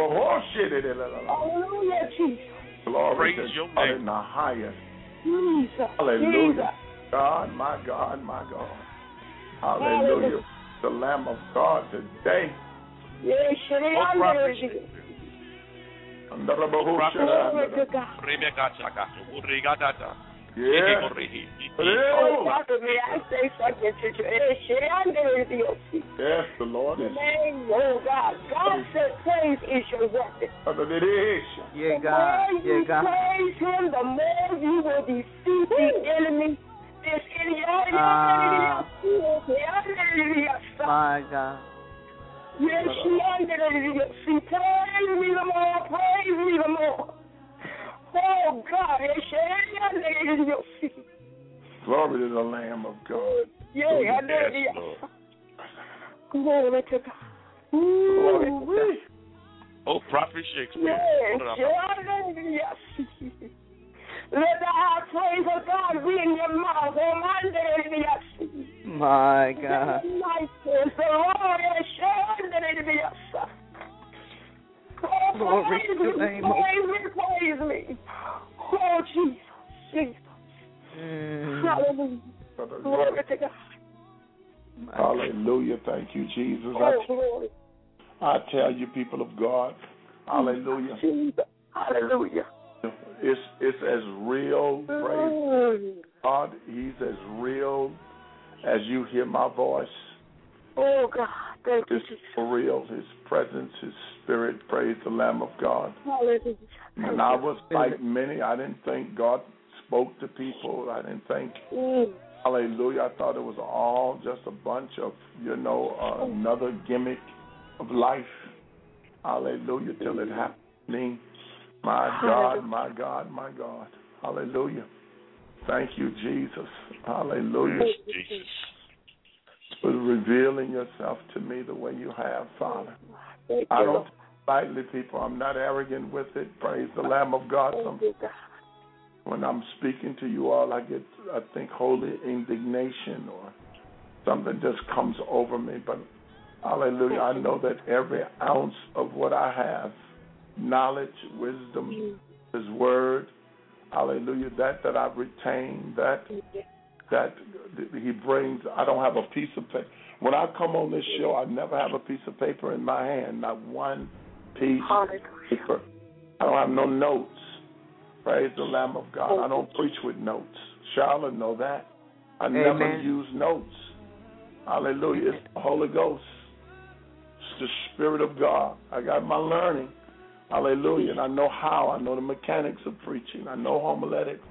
Hallelujah, Jesus. Glory Praise to your God name. in the highest. Jesus. Hallelujah. Jesus. God, my God, my God. Hallelujah. Hallelujah. The Lamb of God today. Yes, Oh, prophet. Glory to God. Yeah. Oh, Prophet, may I say something to you? Yes, the Lord is. Oh, God. God said praise is your weapon. Yeah, the God. more Yeah, you God. praise him, the more you will defeat the enemy. This enemy. Uh, my God. Yes, she under the see, praise me the more, praise me the more. Oh, God. Glory to the Lamb of God. Yeah, I know it. Glory to God. Glory to God. Oh, Prophet Shakespeare. Yes. Let the high praise of God be in your mouth. Oh, my God. Oh, Glory praise to me, the name praise me, praise me. Oh, Jesus, Jesus. Mm. Hallelujah. Glory to God. Hallelujah. Thank you, Jesus. Oh, I, glory. I tell you, people of God, hallelujah. Jesus. Hallelujah. It's, it's as real, praise God. He's as real as you hear my voice. Oh, God. Thank you, It's Jesus. for real. His presence, His Spirit, praise the Lamb of God. Hallelujah. And I was like many. I didn't think God spoke to people. I didn't think, mm. hallelujah, I thought it was all just a bunch of, you know, uh, another gimmick of life. Hallelujah, till it happened to me. My God, my God, my God. Hallelujah. Thank you, Jesus. Hallelujah. Yes, Jesus. For revealing yourself to me the way you have, Father. Thank I you, don't Lord. lightly, people. I'm not arrogant with it. Praise the Lamb of God. Thank Some, you, God. when I'm speaking to you all, I get, I think, holy indignation or something just comes over me. But hallelujah, I know that every ounce of what I have, knowledge, wisdom, His Word, hallelujah, that that I've retained, that that He brings. I don't have a piece of paper. When I come on this show, I never have a piece of paper in my hand, not one piece of paper. I don't have no notes. Praise the Lamb of God. I don't preach with notes. Charlotte know that. I Amen. never use notes. Hallelujah. It's the Holy Ghost. It's the Spirit of God. I got my learning. Hallelujah. And I know how. I know the mechanics of preaching. I know homiletics.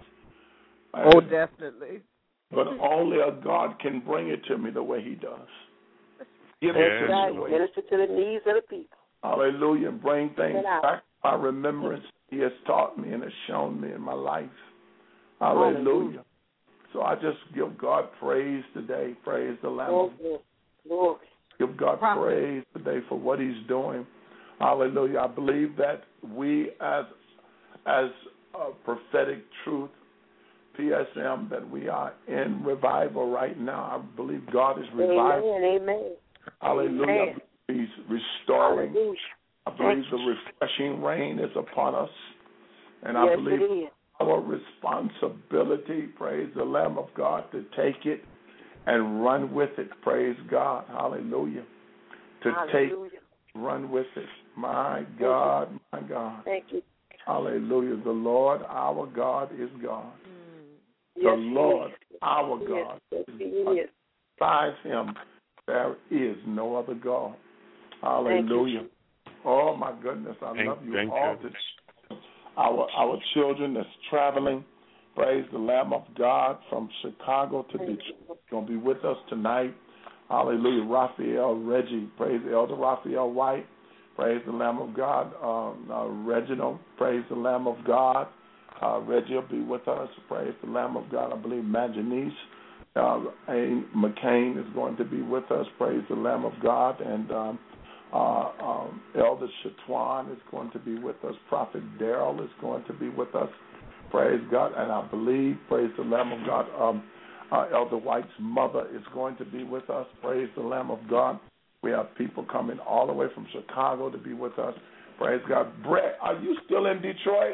Oh, definitely. But only a God can bring it to me the way He does. Give That's it to right. me the way. Minister to the needs of the people. Hallelujah. Bring things back to my remembrance He has taught me and has shown me in my life. Hallelujah. Hallelujah. So I just give God praise today. Praise the Lamb of God. Glory. Give God Prophet. praise today for what He's doing. Hallelujah. I believe that we as as a prophetic truth, P S M, that we are in revival right now. I believe God is reviving. Amen. Amen. Hallelujah. Amen. He's restoring. Hallelujah. I believe the refreshing rain is upon us. And yes, I believe it is. our responsibility, praise the Lamb of God, to take it and run with it. Praise God. Hallelujah. To Hallelujah. take, run with it. My God, my God. Thank you. Hallelujah. The Lord, our God, is God. Mm. The Yes, Lord, our yes, God, yes, is God. Besides Him, there is no other God. Hallelujah. Oh, my goodness. I thank, love you thank all. you. Our, our children that's traveling, praise the Lamb of God, from Chicago to Detroit, going to be with us tonight. Hallelujah. Raphael, Reggie, praise Elder Raphael White, praise the Lamb of God. Um, uh, Reginald, praise the Lamb of God. Uh, Reggie will be with us, praise the Lamb of God. I believe Majanice uh, McCain is going to be with us, praise the Lamb of God. And um, uh, um, Elder Shatwan is going to be with us. Prophet Darrell is going to be with us, praise God. And I believe, praise the Lamb of God, um, Uh, Elder White's mother is going to be with us. Praise the Lamb of God. We have people coming all the way from Chicago to be with us. Praise God. Brett, are you still in Detroit?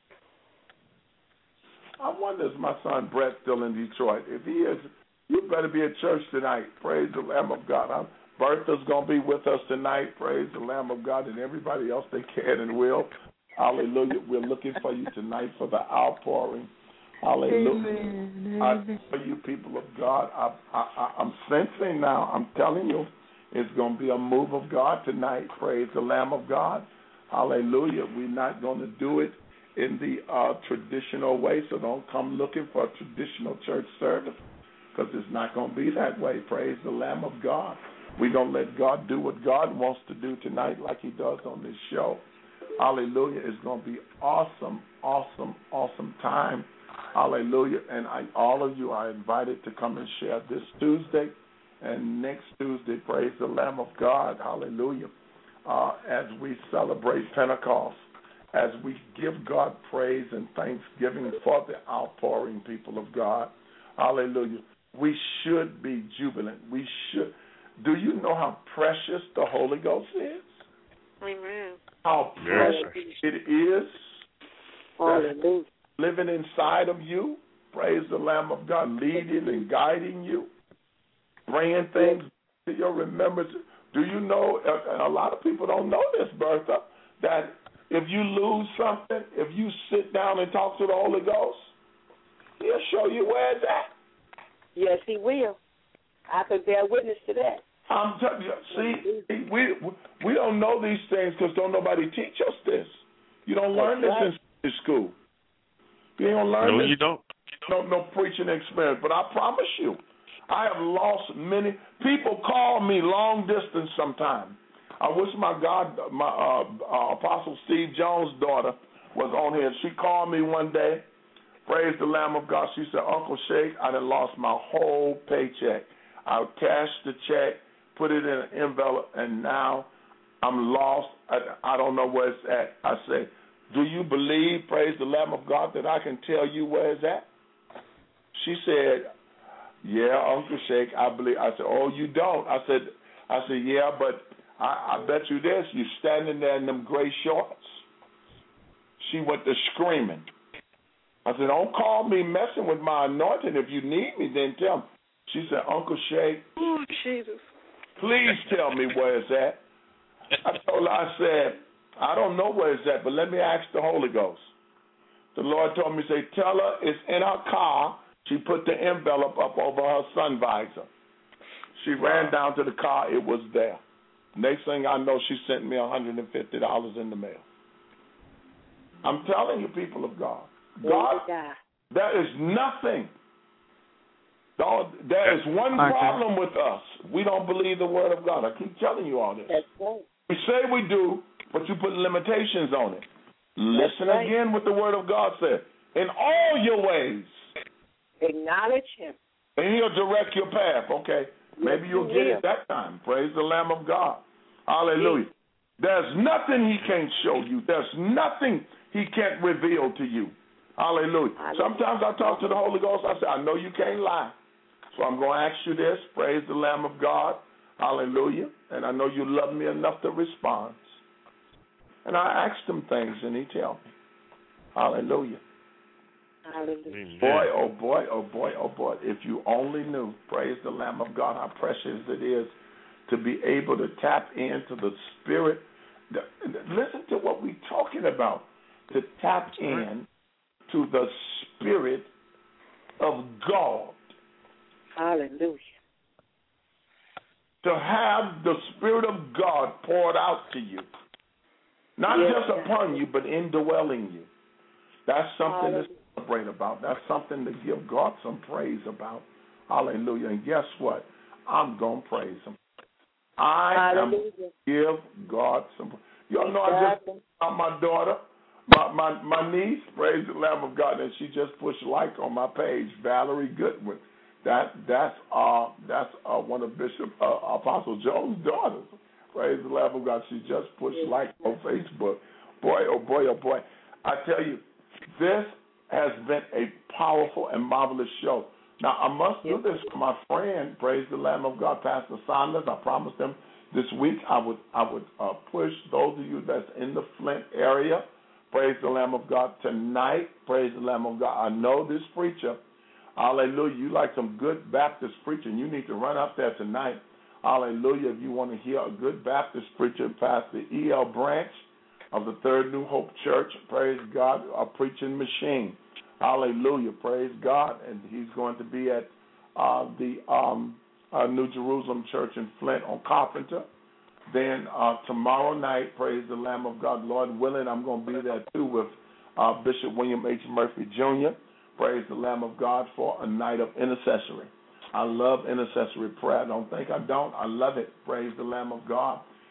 I wonder if my son Brett's still in Detroit. If he is, you better be at church tonight. Praise the Lamb of God. I'm, Bertha's going to be with us tonight. Praise the Lamb of God, and everybody else they can and will. Hallelujah. We're looking for you tonight for the outpouring. Hallelujah. Amen. I tell you, people of God, I, I, I'm sensing now, I'm telling you, it's going to be a move of God tonight. Praise the Lamb of God. Hallelujah. We're not going to do it in the uh, traditional way, so don't come looking for a traditional church service because it's not going to be that way. Praise the Lamb of God. We're going to let God do what God wants to do tonight like He does on this show. Hallelujah. It's going to be awesome, awesome, awesome time. Hallelujah. And I, all of you are invited to come and share this Tuesday and next Tuesday. Praise the Lamb of God. Hallelujah. Uh, as we celebrate Pentecost, as we give God praise and thanksgiving for the outpouring, people of God. Hallelujah. We should be jubilant. We should. Do you know how precious the Holy Ghost is? Amen. How precious yes. it is. Hallelujah. Living inside of you. Praise the Lamb of God, leading and guiding you, bringing things to your remembrance. Do you know, and a lot of people don't know this, Bertha, that if you lose something, if you sit down and talk to the Holy Ghost, he'll show you where it's at. Yes, he will. I could bear witness to that. I'm telling you, see, we we don't know these things because don't nobody teach us this. You don't learn That's this right. in school. You don't learn no, this. you don't. No, no preaching experience. But I promise you, I have lost many. People call me long distance sometimes. I wish my God, my uh, uh, Apostle Steve Jones' daughter was on here. She called me one day. Praise the Lamb of God. She said, Uncle Sheikh, I done lost my whole paycheck. I cashed the check, put it in an envelope, and now I'm lost. I, I don't know where it's at. I say, do you believe, praise the Lamb of God, that I can tell you where it's at? She said, yeah, Uncle Sheikh, I believe. I said, oh, you don't? I said, I said, yeah, but I, I bet you this. You're standing there in them gray shorts. She went to screaming. I said, don't call me messing with my anointing. If you need me, then tell me. She said, Uncle Sheikh, oh, Jesus. please tell me where it's at. I told her, I said, I don't know where it's at, but let me ask the Holy Ghost. The Lord told me, say, tell her it's in her car. She put the envelope up over her sun visor. She ran down to the car. It was there. Next thing I know, she sent me one hundred fifty dollars in the mail. I'm telling you, people of God, God, there is nothing. There is one problem with us. We don't believe the word of God. I keep telling you all this. That's right. We say we do, but you put limitations on it. Listen right. again what the word of God said. In all your ways, acknowledge him. And he'll direct your path. Okay. Maybe you'll get it that time. Praise the Lamb of God. Hallelujah. There's nothing he can't show you. There's nothing he can't reveal to you. Hallelujah. Sometimes I talk to the Holy Ghost. I say, I know you can't lie. So I'm going to ask you this. Praise the Lamb of God. Hallelujah. And I know you love me enough to respond. And I asked him things, and he tell me. Hallelujah. Hallelujah. Boy, oh boy, oh boy, oh boy. If you only knew, praise the Lamb of God, how precious it is to be able to tap into the Spirit. Listen to what we're talking about. To tap in to the Spirit of God. Hallelujah. To have the Spirit of God poured out to you. Not yes, just upon you, but indwelling you. That's something Hallelujah. to celebrate about. That's something to give God some praise about. Hallelujah. And guess what? I'm going to praise him. I Hallelujah. am give God some praise. Y'all know I just about my daughter, my, my, my niece, praise the Lamb of God, and she just pushed like on my page, Valerie Goodwin. That that's uh that's uh, one of Bishop uh, Apostle Jones' daughters. Praise the Lamb of God. She just pushed like on Facebook. Boy, oh boy, oh boy. I tell you, this has been a powerful and marvelous show. Now, I must do this for my friend, praise the Lamb of God, Pastor Saunders. I promised him this week I would I would uh, push those of you that's in the Flint area, praise the Lamb of God, tonight, praise the Lamb of God. I know this preacher, hallelujah, you like some good Baptist preaching. You need to run up there tonight. Hallelujah. If you want to hear a good Baptist preacher, Pastor E L Branch of the Third New Hope Church, praise God, a preaching machine. Hallelujah. Praise God. And he's going to be at uh, the um, uh, New Jerusalem Church in Flint on Carpenter. Then uh, tomorrow night, praise the Lamb of God, Lord willing, I'm going to be there too with uh, Bishop William H. Murphy, Junior Praise the Lamb of God for a night of intercessory. I love intercessory prayer. Don't think I don't. I love it. Praise the Lamb of God.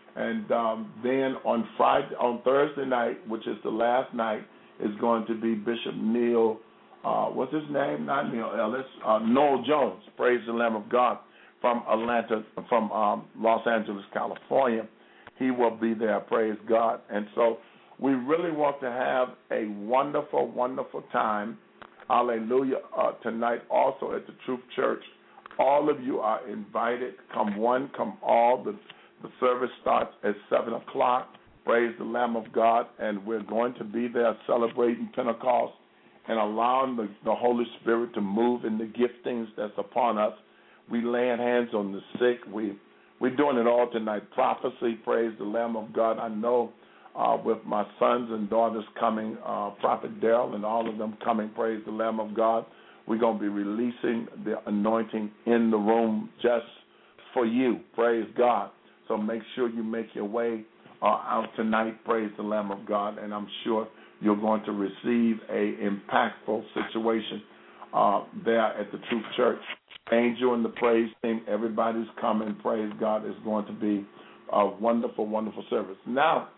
And um, then on Friday, on Thursday night, which is the last night, is going to be Bishop Neil, uh, what's his name? Not Neil Ellis, uh, Noel Jones, praise the Lamb of God, from Atlanta, from um, Los Angeles, California. He will be there, praise God. And so we really want to have a wonderful, wonderful time, hallelujah, uh, tonight also at the Truth Church. All of you are invited. Come one, come all. The, the service starts at seven o'clock. Praise the Lamb of God. And we're going to be there celebrating Pentecost and allowing the, the Holy Spirit to move in the giftings that's upon us. We laying hands on the sick. We, we're doing it all tonight. Prophecy, praise the Lamb of God. I know uh, with my sons and daughters coming, uh, Prophet Darrell and all of them coming, praise the Lamb of God, we're going to be releasing the anointing in the room just for you, praise God. So make sure you make your way uh, out tonight, praise the Lamb of God, and I'm sure you're going to receive a impactful situation uh, there at the Truth Church. Angel and the praise team, everybody's coming, praise God. It's going to be a wonderful, wonderful service. Now,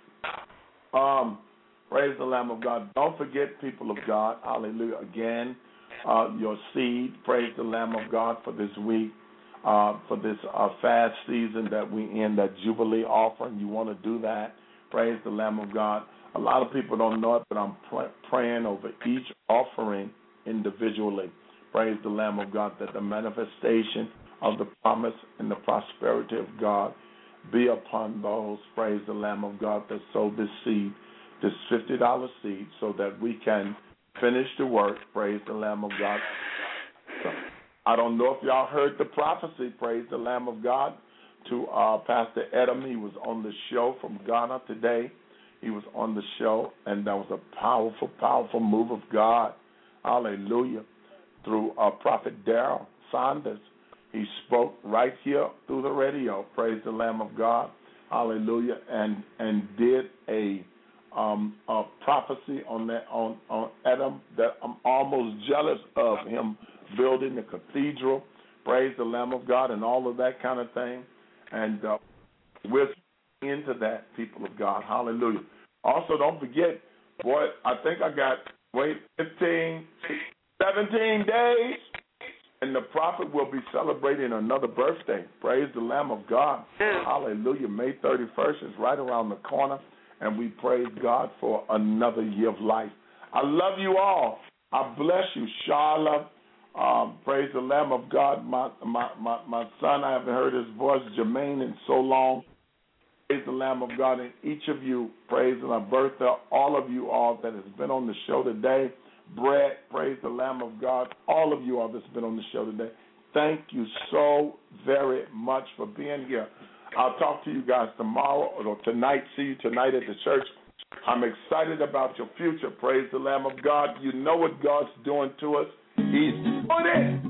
um, praise the Lamb of God. Don't forget, people of God, hallelujah, again, uh, your seed, praise the Lamb of God for this week, uh, for this uh, fast season that we in, that Jubilee offering. You want to do that, praise the Lamb of God. A lot of people don't know it, but I'm pr- praying over each offering individually. Praise the Lamb of God, that the manifestation of the promise and the prosperity of God be upon those, praise the Lamb of God, that sow this seed, this fifty dollars seed, so that we can finish the work, praise the Lamb of God. So, I don't know if y'all heard the prophecy, praise the Lamb of God, to uh, Pastor Edom. He was on the show from Ghana today. He was on the show, and that was a powerful, powerful move of God. Hallelujah. Through uh, Prophet Darrell Saunders. He spoke right here through the radio, praise the Lamb of God, hallelujah, and and did a, um, a prophecy on that on, on Edom that I'm almost jealous of him building the cathedral, praise the Lamb of God, and all of that kind of thing. And uh, we're into that, people of God, hallelujah. Also, don't forget, boy, I think I got, wait, fifteen, seventeen days, and the prophet will be celebrating another birthday. Praise the Lamb of God. Hallelujah. May thirty-first is right around the corner, and we praise God for another year of life. I love you all. I bless you, Charlotte. Um, praise the Lamb of God. My, my, my, my son, I haven't heard his voice, Jermaine, in so long. Praise the Lamb of God. And each of you, praise the Lamb, Bertha, all of you all that has been on the show today. Brett, praise the Lamb of God, all of you all that's been on the show today, thank you so very much for being here. I'll talk to you guys tomorrow or tonight. See you tonight at the church. I'm excited about your future. Praise the Lamb of God. You know what God's doing to us. He's doing it.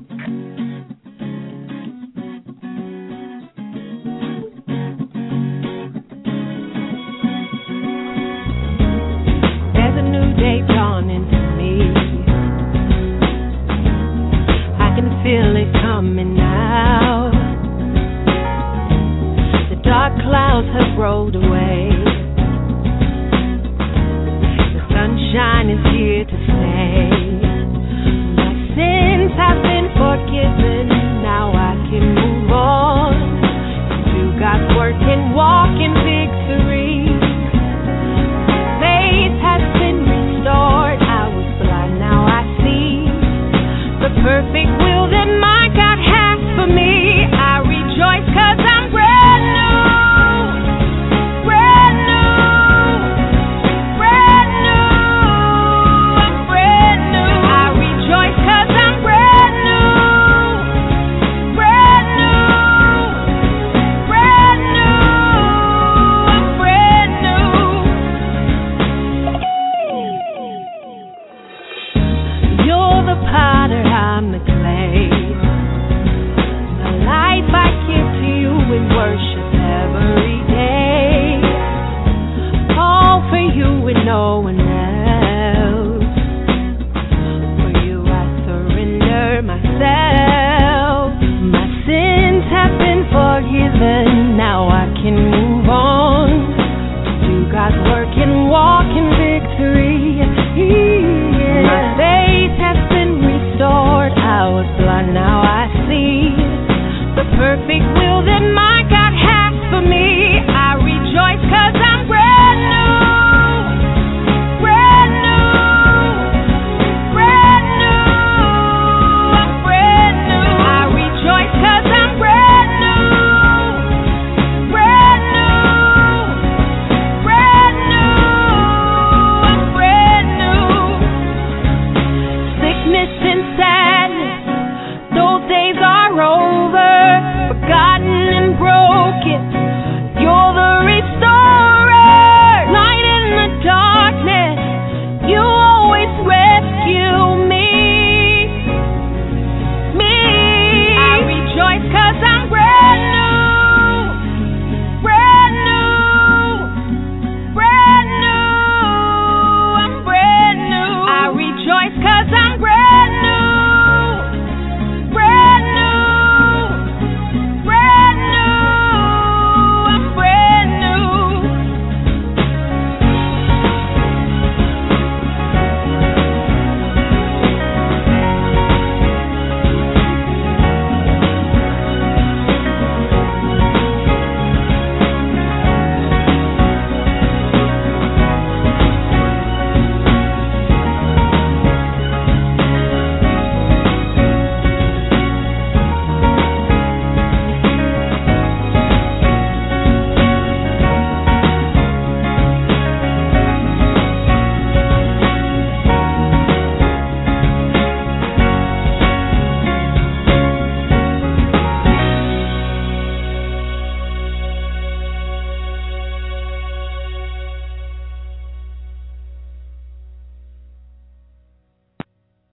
There's a new day dawning.